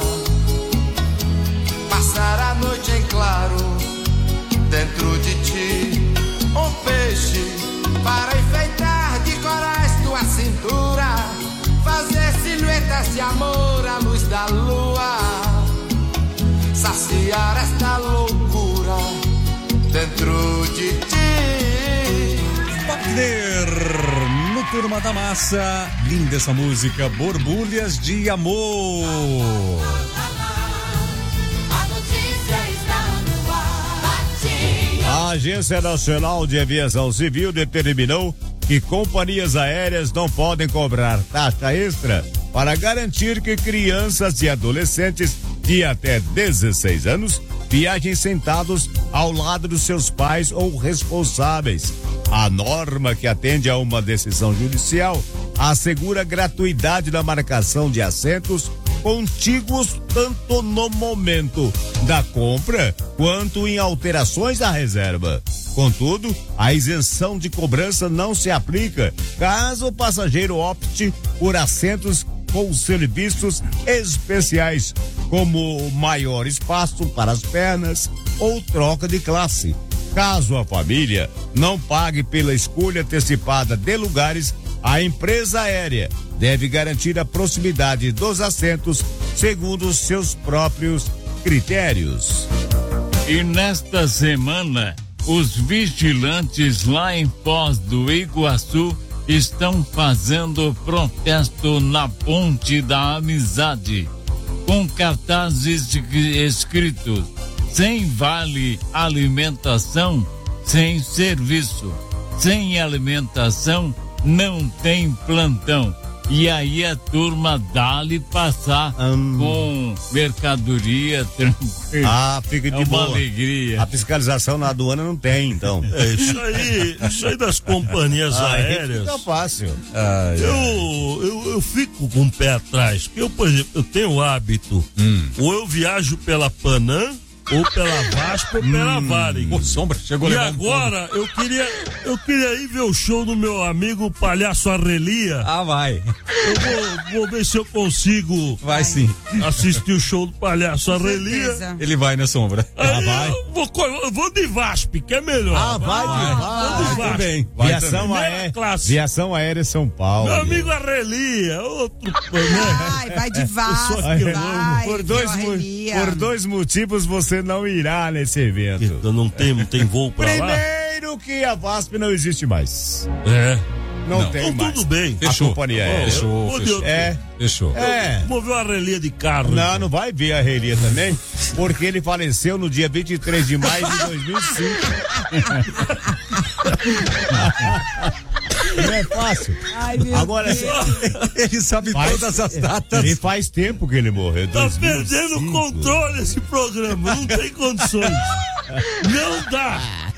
passar a noite em claro dentro de ti, um peixe para enfeitar de corais tua cintura. amor à luz da lua, saciar esta loucura dentro de ti. Wagner, no Turma da Massa, linda essa música, Borbulhas de Amor. A Agência Nacional de Aviação Civil determinou que companhias aéreas não podem cobrar taxa extra para garantir que crianças e adolescentes de até 16 anos viajem sentados ao lado dos seus pais ou responsáveis. A norma, que atende a uma decisão judicial, assegura gratuidade da marcação de assentos contíguos tanto no momento da compra quanto em alterações da reserva. Contudo, a isenção de cobrança não se aplica caso o passageiro opte por assentos com serviços especiais, como maior espaço para as pernas ou troca de classe. Caso a família não pague pela escolha antecipada de lugares, a empresa aérea deve garantir a proximidade dos assentos segundo os seus próprios critérios. E nesta semana, os vigilantes lá em Foz do Iguaçu estão fazendo protesto na Ponte da Amizade, com cartazes escritos: sem vale alimentação, sem serviço, sem alimentação não tem plantão. E aí a turma dá-lhe passar com mercadoria tranquila. Ah, fica de boa. Uma alegria. A fiscalização na aduana não tem, então. Isso aí das companhias aéreas. Fica fácil. Eu fico com o pé atrás. Porque eu, por exemplo, eu tenho o hábito, ou eu viajo pela Panam, ou pela Vasco ou pela Varig. Pô, Sombra, chegou E levando agora eu queria ir ver o show do meu amigo Palhaço Arrelia. Ah, vai. Eu vou ver se eu consigo. Vai sim. Assistir o show do Palhaço Arrelia. Ele vai, né, Sombra? Aí vai. Eu vou de VASP, que é melhor. Vai de VASP. Bem. Viação Aérea São Paulo. Meu amigo Arrelia, outro. Vai de VASP. Por dois motivos você não irá nesse evento. Não tem voo pra lá? Primeiro que a VASP não existe mais. Não tem então, mais. Tudo bem. Fechou. A companhia aérea. Fechou. Vou ver o Arrelia de carro. Não vai ver a Arrelia também, porque ele faleceu no dia 23 de maio de 2005. Não é fácil. Ai, meu Agora, ele sabe todas as datas. E faz tempo que ele morreu. Tá perdendo o controle esse programa. Não tem condições. Não dá.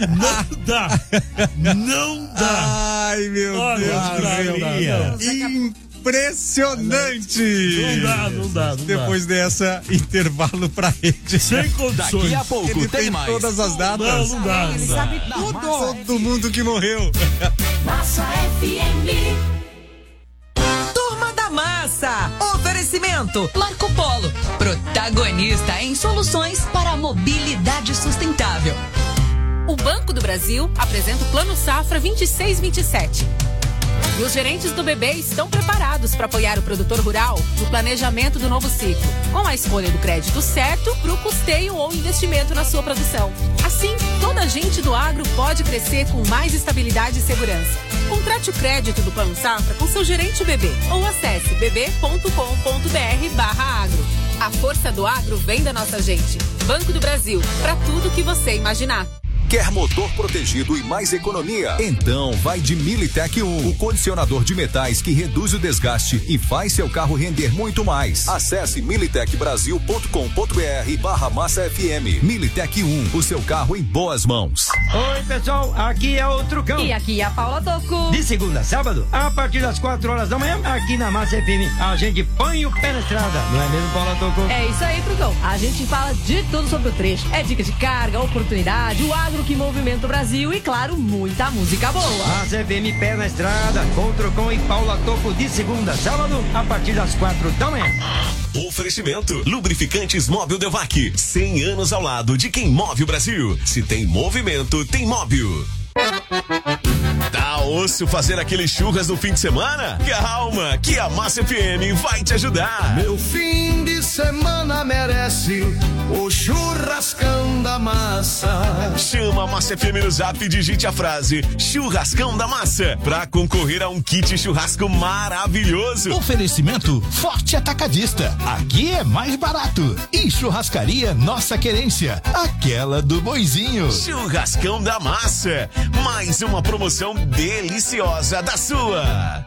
Ai, meu Deus. Impressionante! Não dá. Depois dessa, intervalo pra rede. Sem condições. Daqui a pouco ele tem mais. Todas as datas. Não dá. Ele sabe tudo. Todo mundo que morreu. Massa FM. Turma da Massa. Oferecimento Marco Polo. Protagonista em soluções para a mobilidade sustentável. O Banco do Brasil apresenta o Plano Safra 26-27. E os gerentes do BB estão preparados para apoiar o produtor rural no planejamento do novo ciclo, com a escolha do crédito certo para o custeio ou investimento na sua produção. Assim, toda a gente do agro pode crescer com mais estabilidade e segurança. Contrate o crédito do Plano Safra com seu gerente BB ou acesse bb.com.br/agro. A força do agro vem da nossa gente. Banco do Brasil, para tudo que você imaginar. Quer motor protegido e mais economia? Então vai de Militec 1, o condicionador de metais que reduz o desgaste e faz seu carro render muito mais. Acesse militecbrasil.com.br/Massa FM. Militec 1, o seu carro em boas mãos. Oi, pessoal, aqui é o Trucão. E aqui é a Paula Toco. De segunda a sábado, a partir das 4 horas da manhã, aqui na Massa FM, a gente põe o pé na estrada. Não é mesmo, Paula Toco? É isso aí, Trucão. A gente fala de tudo sobre o trecho. É dicas de carga, oportunidade, o agro que movimenta o Brasil e, claro, muita música boa. Massa FM, pé na estrada, com Trucão e Paula Toco de segunda a sábado, a partir das 4 da manhã. Oferecimento Lubrificantes Móbil Delvac, 100 anos ao lado de quem move o Brasil. Se tem movimento, tem Móbil. Tá osso fazer aquele churras no fim de semana? Calma, que a Massa FM vai te ajudar. Meu fim de semana merece o churrascão da massa. Chama a Massa FM no zap e digite a frase churrascão da massa pra concorrer a um kit churrasco maravilhoso. Oferecimento Forte Atacadista. Aqui é mais barato. E Churrascaria Nossa Querência, aquela do Boizinho. Churrascão da Massa, mais uma promoção deliciosa da sua.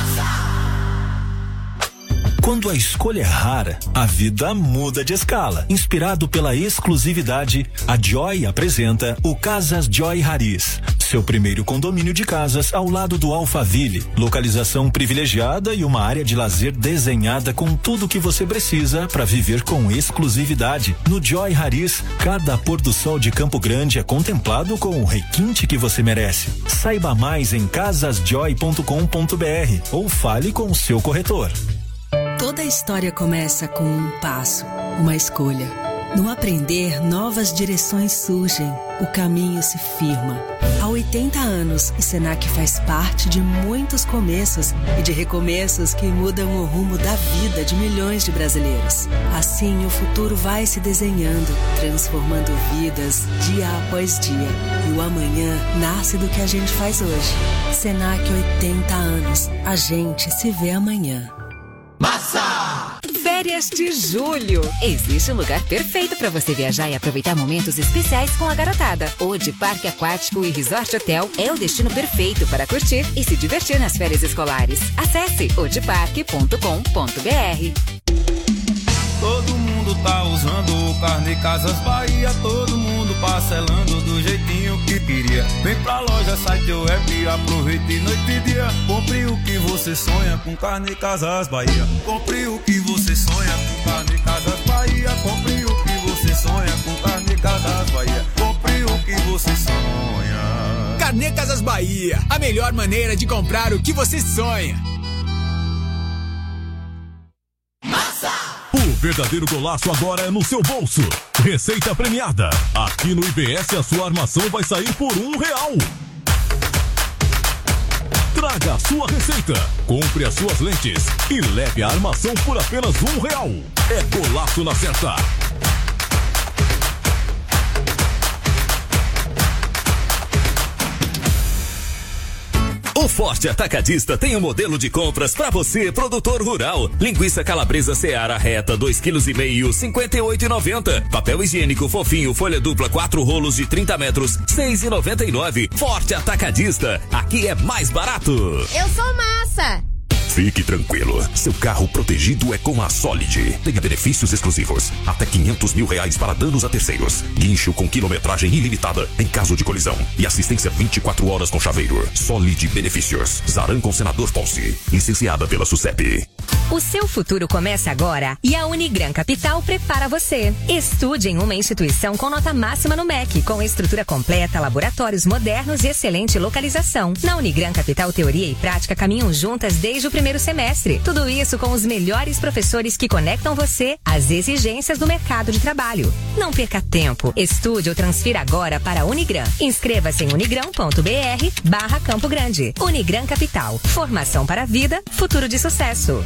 Quando a escolha é rara, a vida muda de escala. Inspirado pela exclusividade, a Joy apresenta o Casas Joy Haris. Seu primeiro condomínio de casas ao lado do Alphaville. Localização privilegiada e uma área de lazer desenhada com tudo o que você precisa para viver com exclusividade. No Joy Haris, cada pôr do sol de Campo Grande é contemplado com o requinte que você merece. Saiba mais em casasjoy.com.br ou fale com o seu corretor. Toda história começa com um passo, uma escolha. No aprender, novas direções surgem, o caminho se firma. Há 80 anos, o Senac faz parte de muitos começos e de recomeços que mudam o rumo da vida de milhões de brasileiros. Assim, o futuro vai se desenhando, transformando vidas dia após dia. E o amanhã nasce do que a gente faz hoje. Senac, 80 anos. A gente se vê amanhã. Massa! Férias de julho. Existe um lugar perfeito para você viajar e aproveitar momentos especiais com a garotada. O de Parque Aquático e Resort Hotel é o destino perfeito para curtir e se divertir nas férias escolares. Acesse odeparque.com.br. Todo mundo tá usando o Carne Casas Bahia. Todo mundo parcelando do jeitinho que queria. Vem pra loja, site web, aproveite noite e dia. Compre o que você sonha com Carne Casas Bahia. Compre o que você sonha com Carne Casas Bahia. Compre o que você sonha com Carne Casas Bahia. Compre o que você sonha. Carne Casas Bahia, a melhor maneira de comprar o que você sonha. O verdadeiro golaço agora é no seu bolso. Receita premiada. Aqui no IBS a sua armação vai sair por R$1. Traga a sua receita, compre as suas lentes e leve a armação por apenas R$1. É golaço na certa. O Forte Atacadista tem um modelo de compras para você, produtor rural. Linguiça calabresa Seara reta, 2,5 kg, R$ 58,90. Papel higiênico fofinho, folha dupla, 4 rolos de 30 metros, R$ 6,99. Forte Atacadista, aqui é mais barato. Eu sou Massa. Fique tranquilo, seu carro protegido é com a Solid. Tenha benefícios exclusivos, até R$500 mil para danos a terceiros. Guincho com quilometragem ilimitada em caso de colisão e assistência 24 horas com chaveiro. Solid Benefícios. Zaran com Senador Ponce, licenciada pela SUSEP. O seu futuro começa agora e a Unigran Capital prepara você. Estude em uma instituição com nota máxima no MEC, com estrutura completa, laboratórios modernos e excelente localização. Na Unigran Capital, teoria e prática caminham juntas desde o primeiro semestre. Tudo isso com os melhores professores que conectam você às exigências do mercado de trabalho. Não perca tempo. Estude ou transfira agora para a Unigran. Inscreva-se em unigran.br/Campo Grande. Unigran Capital. Formação para a vida, futuro de sucesso.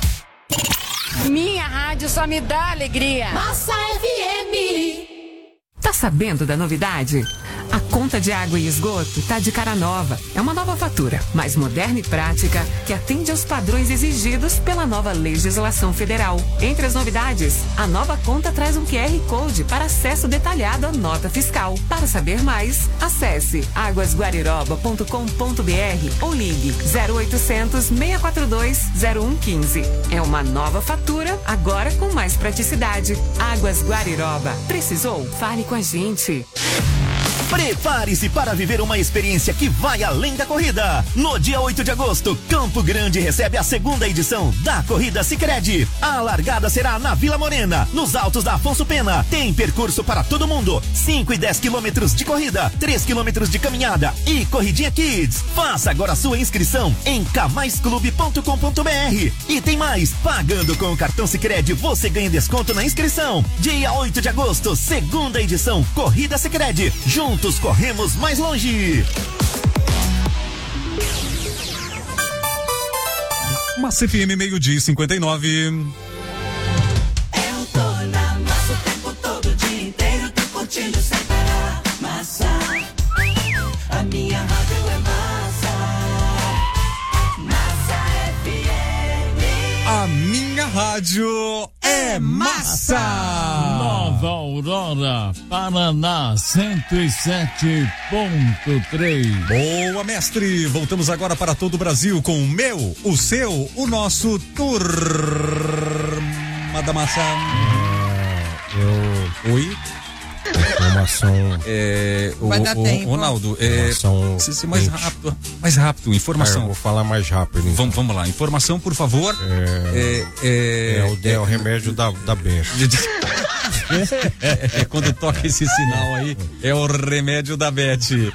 Minha rádio só me dá alegria. Massa FM. Tá sabendo da novidade? A conta de água e esgoto tá de cara nova. É uma nova fatura, mais moderna e prática, que atende aos padrões exigidos pela nova legislação federal. Entre as novidades, a nova conta traz um QR Code para acesso detalhado à nota fiscal. Para saber mais, acesse aguasguariroba.com.br ou ligue 0800 642 0115. É uma nova fatura, agora com mais praticidade. Águas Guariroba. Precisou? Fale com a gente. Prepare-se para viver uma experiência que vai além da corrida. No dia 8 de agosto, Campo Grande recebe a segunda edição da Corrida Sicredi. A largada será na Vila Morena, nos altos da Afonso Pena. Tem percurso para todo mundo, 5 e 10 quilômetros de corrida, 3 quilômetros de caminhada e corridinha Kids. Faça agora sua inscrição em camaisclube.com.br. E tem mais, pagando com o cartão Sicredi você ganha desconto na inscrição. Dia 8 de agosto, segunda edição Corrida Sicredi. Juntos corremos mais longe. Massa FM, 12:59. Eu tô na massa o tempo todo, o dia inteiro, tô curtindo sem parar. Massa, a minha rádio é massa. Massa FM. A minha rádio é massa. Nova Aurora, Paraná, 107.3. Boa, mestre. Voltamos agora para todo o Brasil com o meu, o seu, o nosso Turma da Massa. Oi? Informação. Vai dar tempo. Ronaldo, informação mais rápido, informação. Eu vou falar mais rápido. Então. Vamos lá, informação, por favor. É o remédio da Beth. Quando toca esse sinal aí, é o remédio da Beth.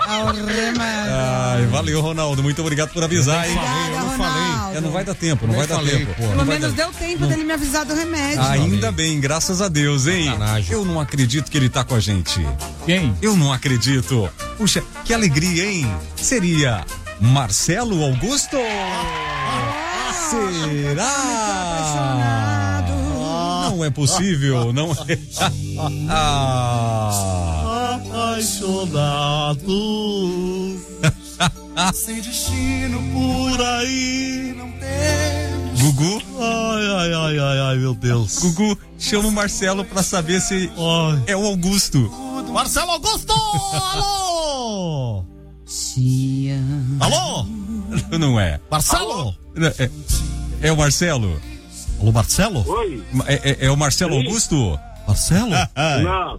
Ai, valeu, Ronaldo, muito obrigado por avisar, hein? Eu não falei. Não vai dar tempo, não vai dar tempo. Pelo menos deu tempo dele me avisar do remédio. Ainda bem, graças a Deus, hein? Eu não acredito que ele tá com a gente. Quem? Eu não acredito. Puxa, que alegria, hein? Seria Marcelo Augusto? Será? Não é possível, não é. Apaixonado. Sem destino por aí não temos. Gugu? Ai, meu Deus. Gugu, chama o Marcelo pra saber se é o Augusto. Marcelo Augusto! Alô! Tia. Alô? Não é. Marcelo? É o Marcelo? Alô, Marcelo? Oi. É o Marcelo Augusto? Marcelo? Não.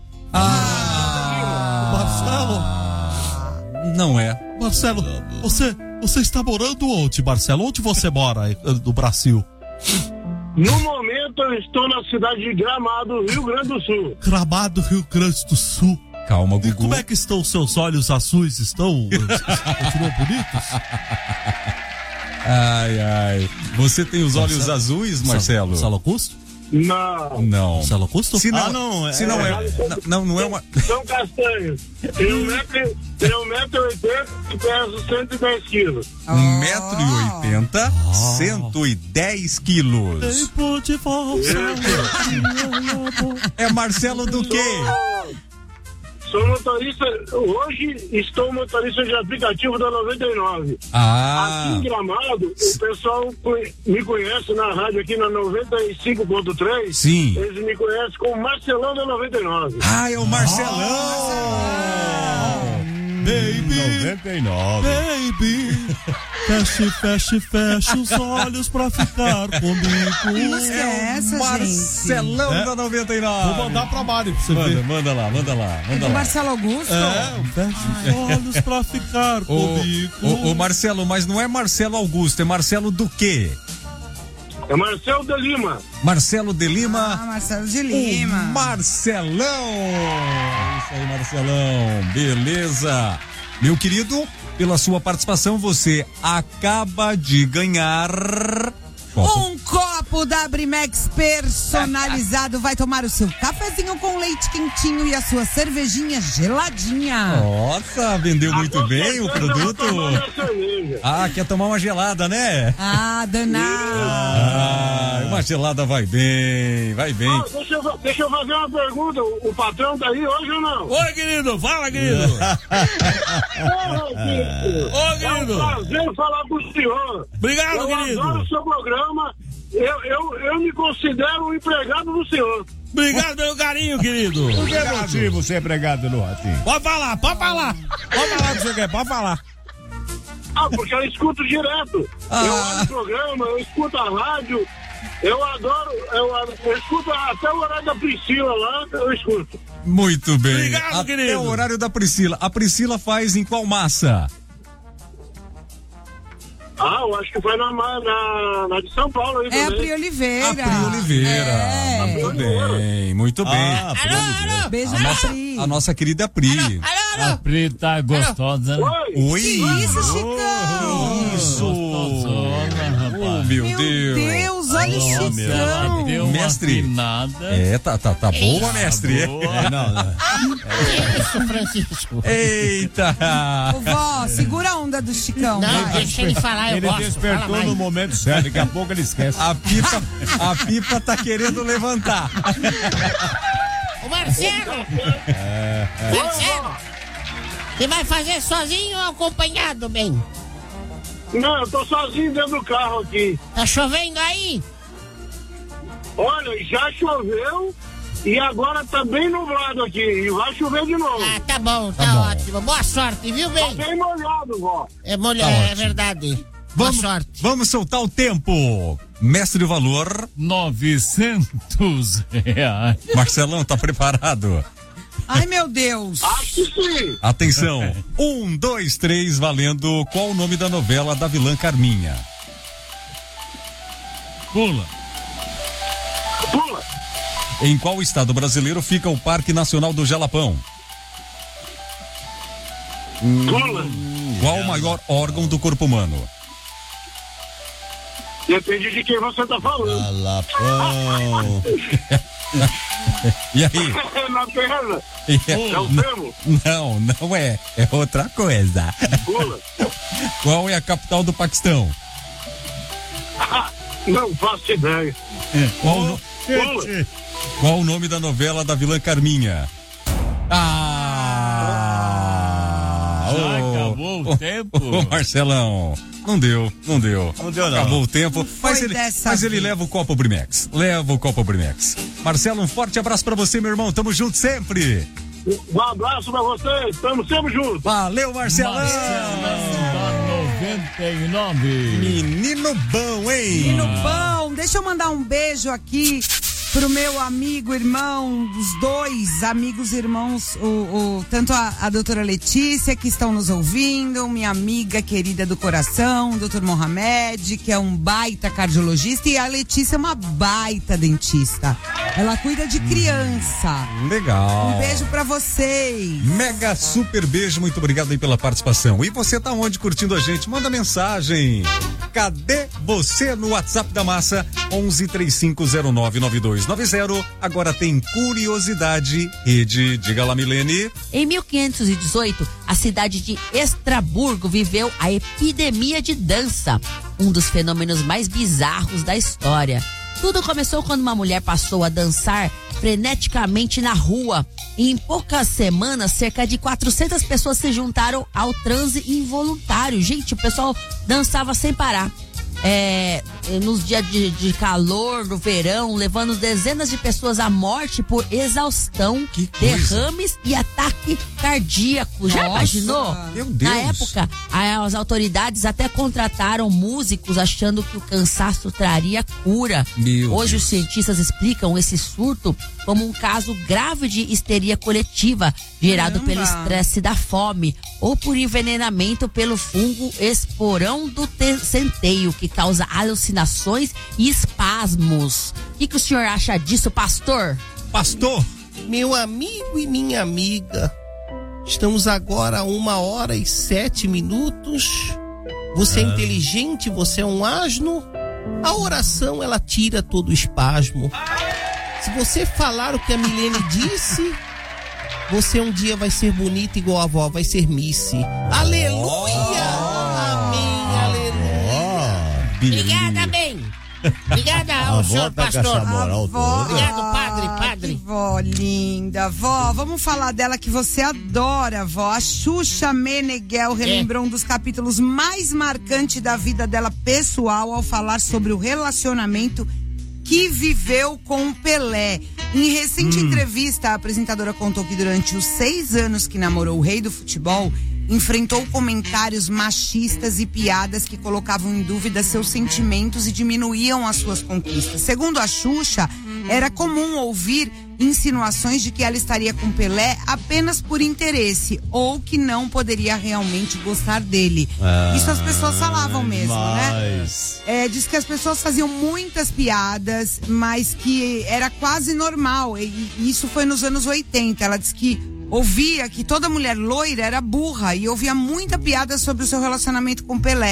Marcelo? Não é. Marcelo, você está morando onde, Marcelo? Onde você mora do Brasil? No momento eu estou na cidade de Gramado, Rio Grande do Sul. Gramado, Rio Grande do Sul. Calma, Gugu. E como é que estão os seus olhos azuis? Continuam bonitos? Ai. Você tem os olhos azuis, Marcelo? Marcelo Augusto? Não. Marcelo Augusto? Se não, não. Não é uma... São castanhos. Tenho 1,80m e peso 110 quilos. 1,80m, 110 quilos. Tempo de volta. É Marcelo do quê? Sou motorista, hoje estou motorista de aplicativo da 99. Aqui em Gramado, o pessoal me conhece na rádio aqui na 95.3. Sim. Eles me conhecem como Marcelão da 99. É o Marcelão! Baby, 99. Baby, feche os olhos pra ficar comigo. Que música é essa, Marcelão da 99. Vou mandar pra Mari pra você ver. Manda lá. Do Marcelo Augusto? Feche os olhos pra ficar comigo. Ô Marcelo, mas não é Marcelo Augusto, é Marcelo do quê? É Marcelo de Lima. Marcelo de Lima. Marcelo de Lima. Marcelão. Isso aí, Marcelão. Beleza. Meu querido, pela sua participação, você acaba de ganhar... Um copo da Brimex personalizado. Vai tomar o seu cafezinho com leite quentinho e a sua cervejinha geladinha. Nossa, vendeu muito bem o produto. Quer tomar uma gelada, né? Danado. Uma gelada vai bem. Deixa eu fazer uma pergunta. O patrão tá aí hoje ou não? Oi, querido. Fala, querido. Ô, querido. É um prazer falar com o senhor. Obrigado, querido. Eu adoro o seu programa. Eu me considero um empregado do senhor. Obrigado pelo carinho, querido. Por que motivo você é empregado no Ratinho? Pode falar. Pode falar o que você quer, pode falar. Porque eu escuto direto. Eu olho o programa, eu escuto a rádio. Eu adoro, eu escuto até o horário da Priscila lá, eu escuto. Muito bem. Obrigado, querido. Até o horário da Priscila. A Priscila faz em qual massa? Eu acho que foi na de São Paulo aí também. A Pri Oliveira. Muito bem. Alô. Beijo pra Pri. A nossa querida Pri. A Pri tá gostosa. Oi. Que isso, Chicão? Isso. Oh, meu Deus. Deus, olha o Chicão. Mestre. Tá boa, mestre. Não. Isso, Francisco. Eita. Ô, vó, segura a onda do Chicão. Não, deixa ele falar, eu gosto. Ele despertou no momento certo, daqui a pouco ele esquece. A pipa tá querendo levantar. Ô, Marcelo! Marcelo! Você vai fazer sozinho ou acompanhado, bem? Não, eu tô sozinho dentro do carro aqui. Tá chovendo aí? Olha, já choveu e agora tá bem nublado aqui. E vai chover de novo. Ah, tá bom, tá ótimo. Boa sorte, viu, bem? Tá bem molhado, vó. É molhado, é verdade. Boa sorte. Vamos soltar o tempo. Mestre, o valor? R$900. Marcelão, tá preparado? Ai, meu Deus. Acho que sim. Atenção. 1, 2, 3, valendo. Qual o nome da novela da vilã Carminha? Pula. Em qual estado brasileiro fica o Parque Nacional do Jalapão? Qual o maior órgão do corpo humano? Depende de quem você tá falando. Jalapão. E aí? Na perna. É o termo? Não é. É outra coisa. Pula. Qual é a capital do Paquistão? Não faço ideia. Qual o nome da novela da vilã Carminha? Já acabou o tempo? Ô, Marcelão, não deu. Não deu, não. Acabou o tempo. Mas ele leva o copo Brimex. Marcelo, um forte abraço pra você, meu irmão. Tamo junto sempre. Um abraço pra vocês. Estamos sempre juntos. Valeu, Marcelão. Da 99. Menino bom, hein? Menino bom. Deixa eu mandar um beijo aqui pro meu amigo, irmão, os dois amigos, irmãos, tanto a doutora Letícia, que estão nos ouvindo, minha amiga querida do coração, o doutor Mohamed, que é um baita cardiologista, e a Letícia é uma baita dentista. Ela cuida de criança. Legal. Um beijo pra vocês. Mega super beijo, muito obrigado aí pela participação. E você tá onde curtindo a gente? Manda mensagem. Cadê você no WhatsApp da Massa? 1135099290. Agora tem curiosidade. Rede, diga lá, Milene. Em 1518, a cidade de Estraburgo viveu a epidemia de dança, um dos fenômenos mais bizarros da história. Tudo começou quando uma mulher passou a dançar freneticamente na rua. E em poucas semanas, cerca de 400 pessoas se juntaram ao transe involuntário. Gente, o pessoal dançava sem parar. Nos dias de calor, no verão, levando dezenas de pessoas à morte por exaustão, derrames e ataque cardíaco. Já imaginou? Meu Deus. Na época, as autoridades até contrataram músicos achando que o cansaço traria cura. Hoje os cientistas explicam esse surto como um caso grave de histeria coletiva, gerado pelo estresse da fome ou por envenenamento pelo fungo esporão do centeio, que causa alucinações e espasmos. O que o senhor acha disso, pastor? Pastor? Meu amigo e minha amiga, estamos agora a 1h07. Você é inteligente, você é um asno. A oração, ela tira todo o espasmo. Se você falar o que a Milene disse, você um dia vai ser bonita igual a avó, vai ser Missy. Aleluia! Amém, aleluia. Obrigada, bem. Obrigada ao senhor pastor. Obrigado, padre. Que vó linda. Vó, vamos falar dela que você adora, vó. A Xuxa Meneghel relembrou um dos capítulos mais marcantes da vida dela pessoal ao falar sobre o relacionamento que viveu com o Pelé. Em recente entrevista, a apresentadora contou que durante os 6 anos que namorou o rei do futebol, enfrentou comentários machistas e piadas que colocavam em dúvida seus sentimentos e diminuíam as suas conquistas. Segundo a Xuxa, era comum ouvir insinuações de que ela estaria com Pelé apenas por interesse ou que não poderia realmente gostar dele. Isso as pessoas falavam mesmo, né? Diz que as pessoas faziam muitas piadas, mas que era quase normal. E isso foi nos anos 80. Ela disse que ouvia que toda mulher loira era burra e ouvia muita piada sobre o seu relacionamento com Pelé.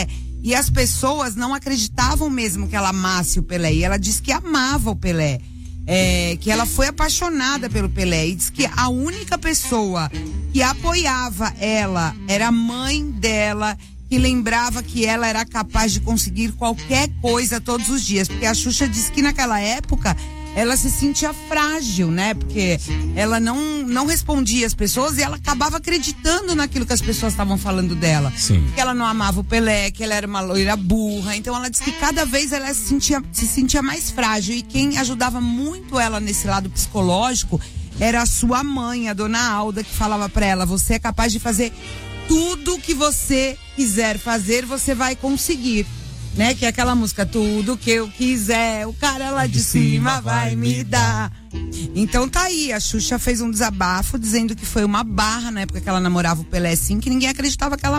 E as pessoas não acreditavam mesmo que ela amasse o Pelé. E ela disse que amava o Pelé. Que ela foi apaixonada pelo Pelé. E diz que a única pessoa que apoiava ela era a mãe dela, que lembrava que ela era capaz de conseguir qualquer coisa todos os dias. Porque a Xuxa disse que naquela época ela se sentia frágil, né? Porque ela não respondia às pessoas e ela acabava acreditando naquilo que as pessoas estavam falando dela. Sim. Que ela não amava o Pelé, que ela era uma loira burra. Então ela disse que cada vez ela se sentia mais frágil. E quem ajudava muito ela nesse lado psicológico era a sua mãe, a dona Alda, que falava pra ela: você é capaz de fazer tudo que você quiser fazer, você vai conseguir. Né? Que é aquela música, tudo que eu quiser, o cara lá de cima vai me dar. Então tá aí, a Xuxa fez um desabafo dizendo que foi uma barra na época que ela namorava o Pelé, sim, que ninguém acreditava que ela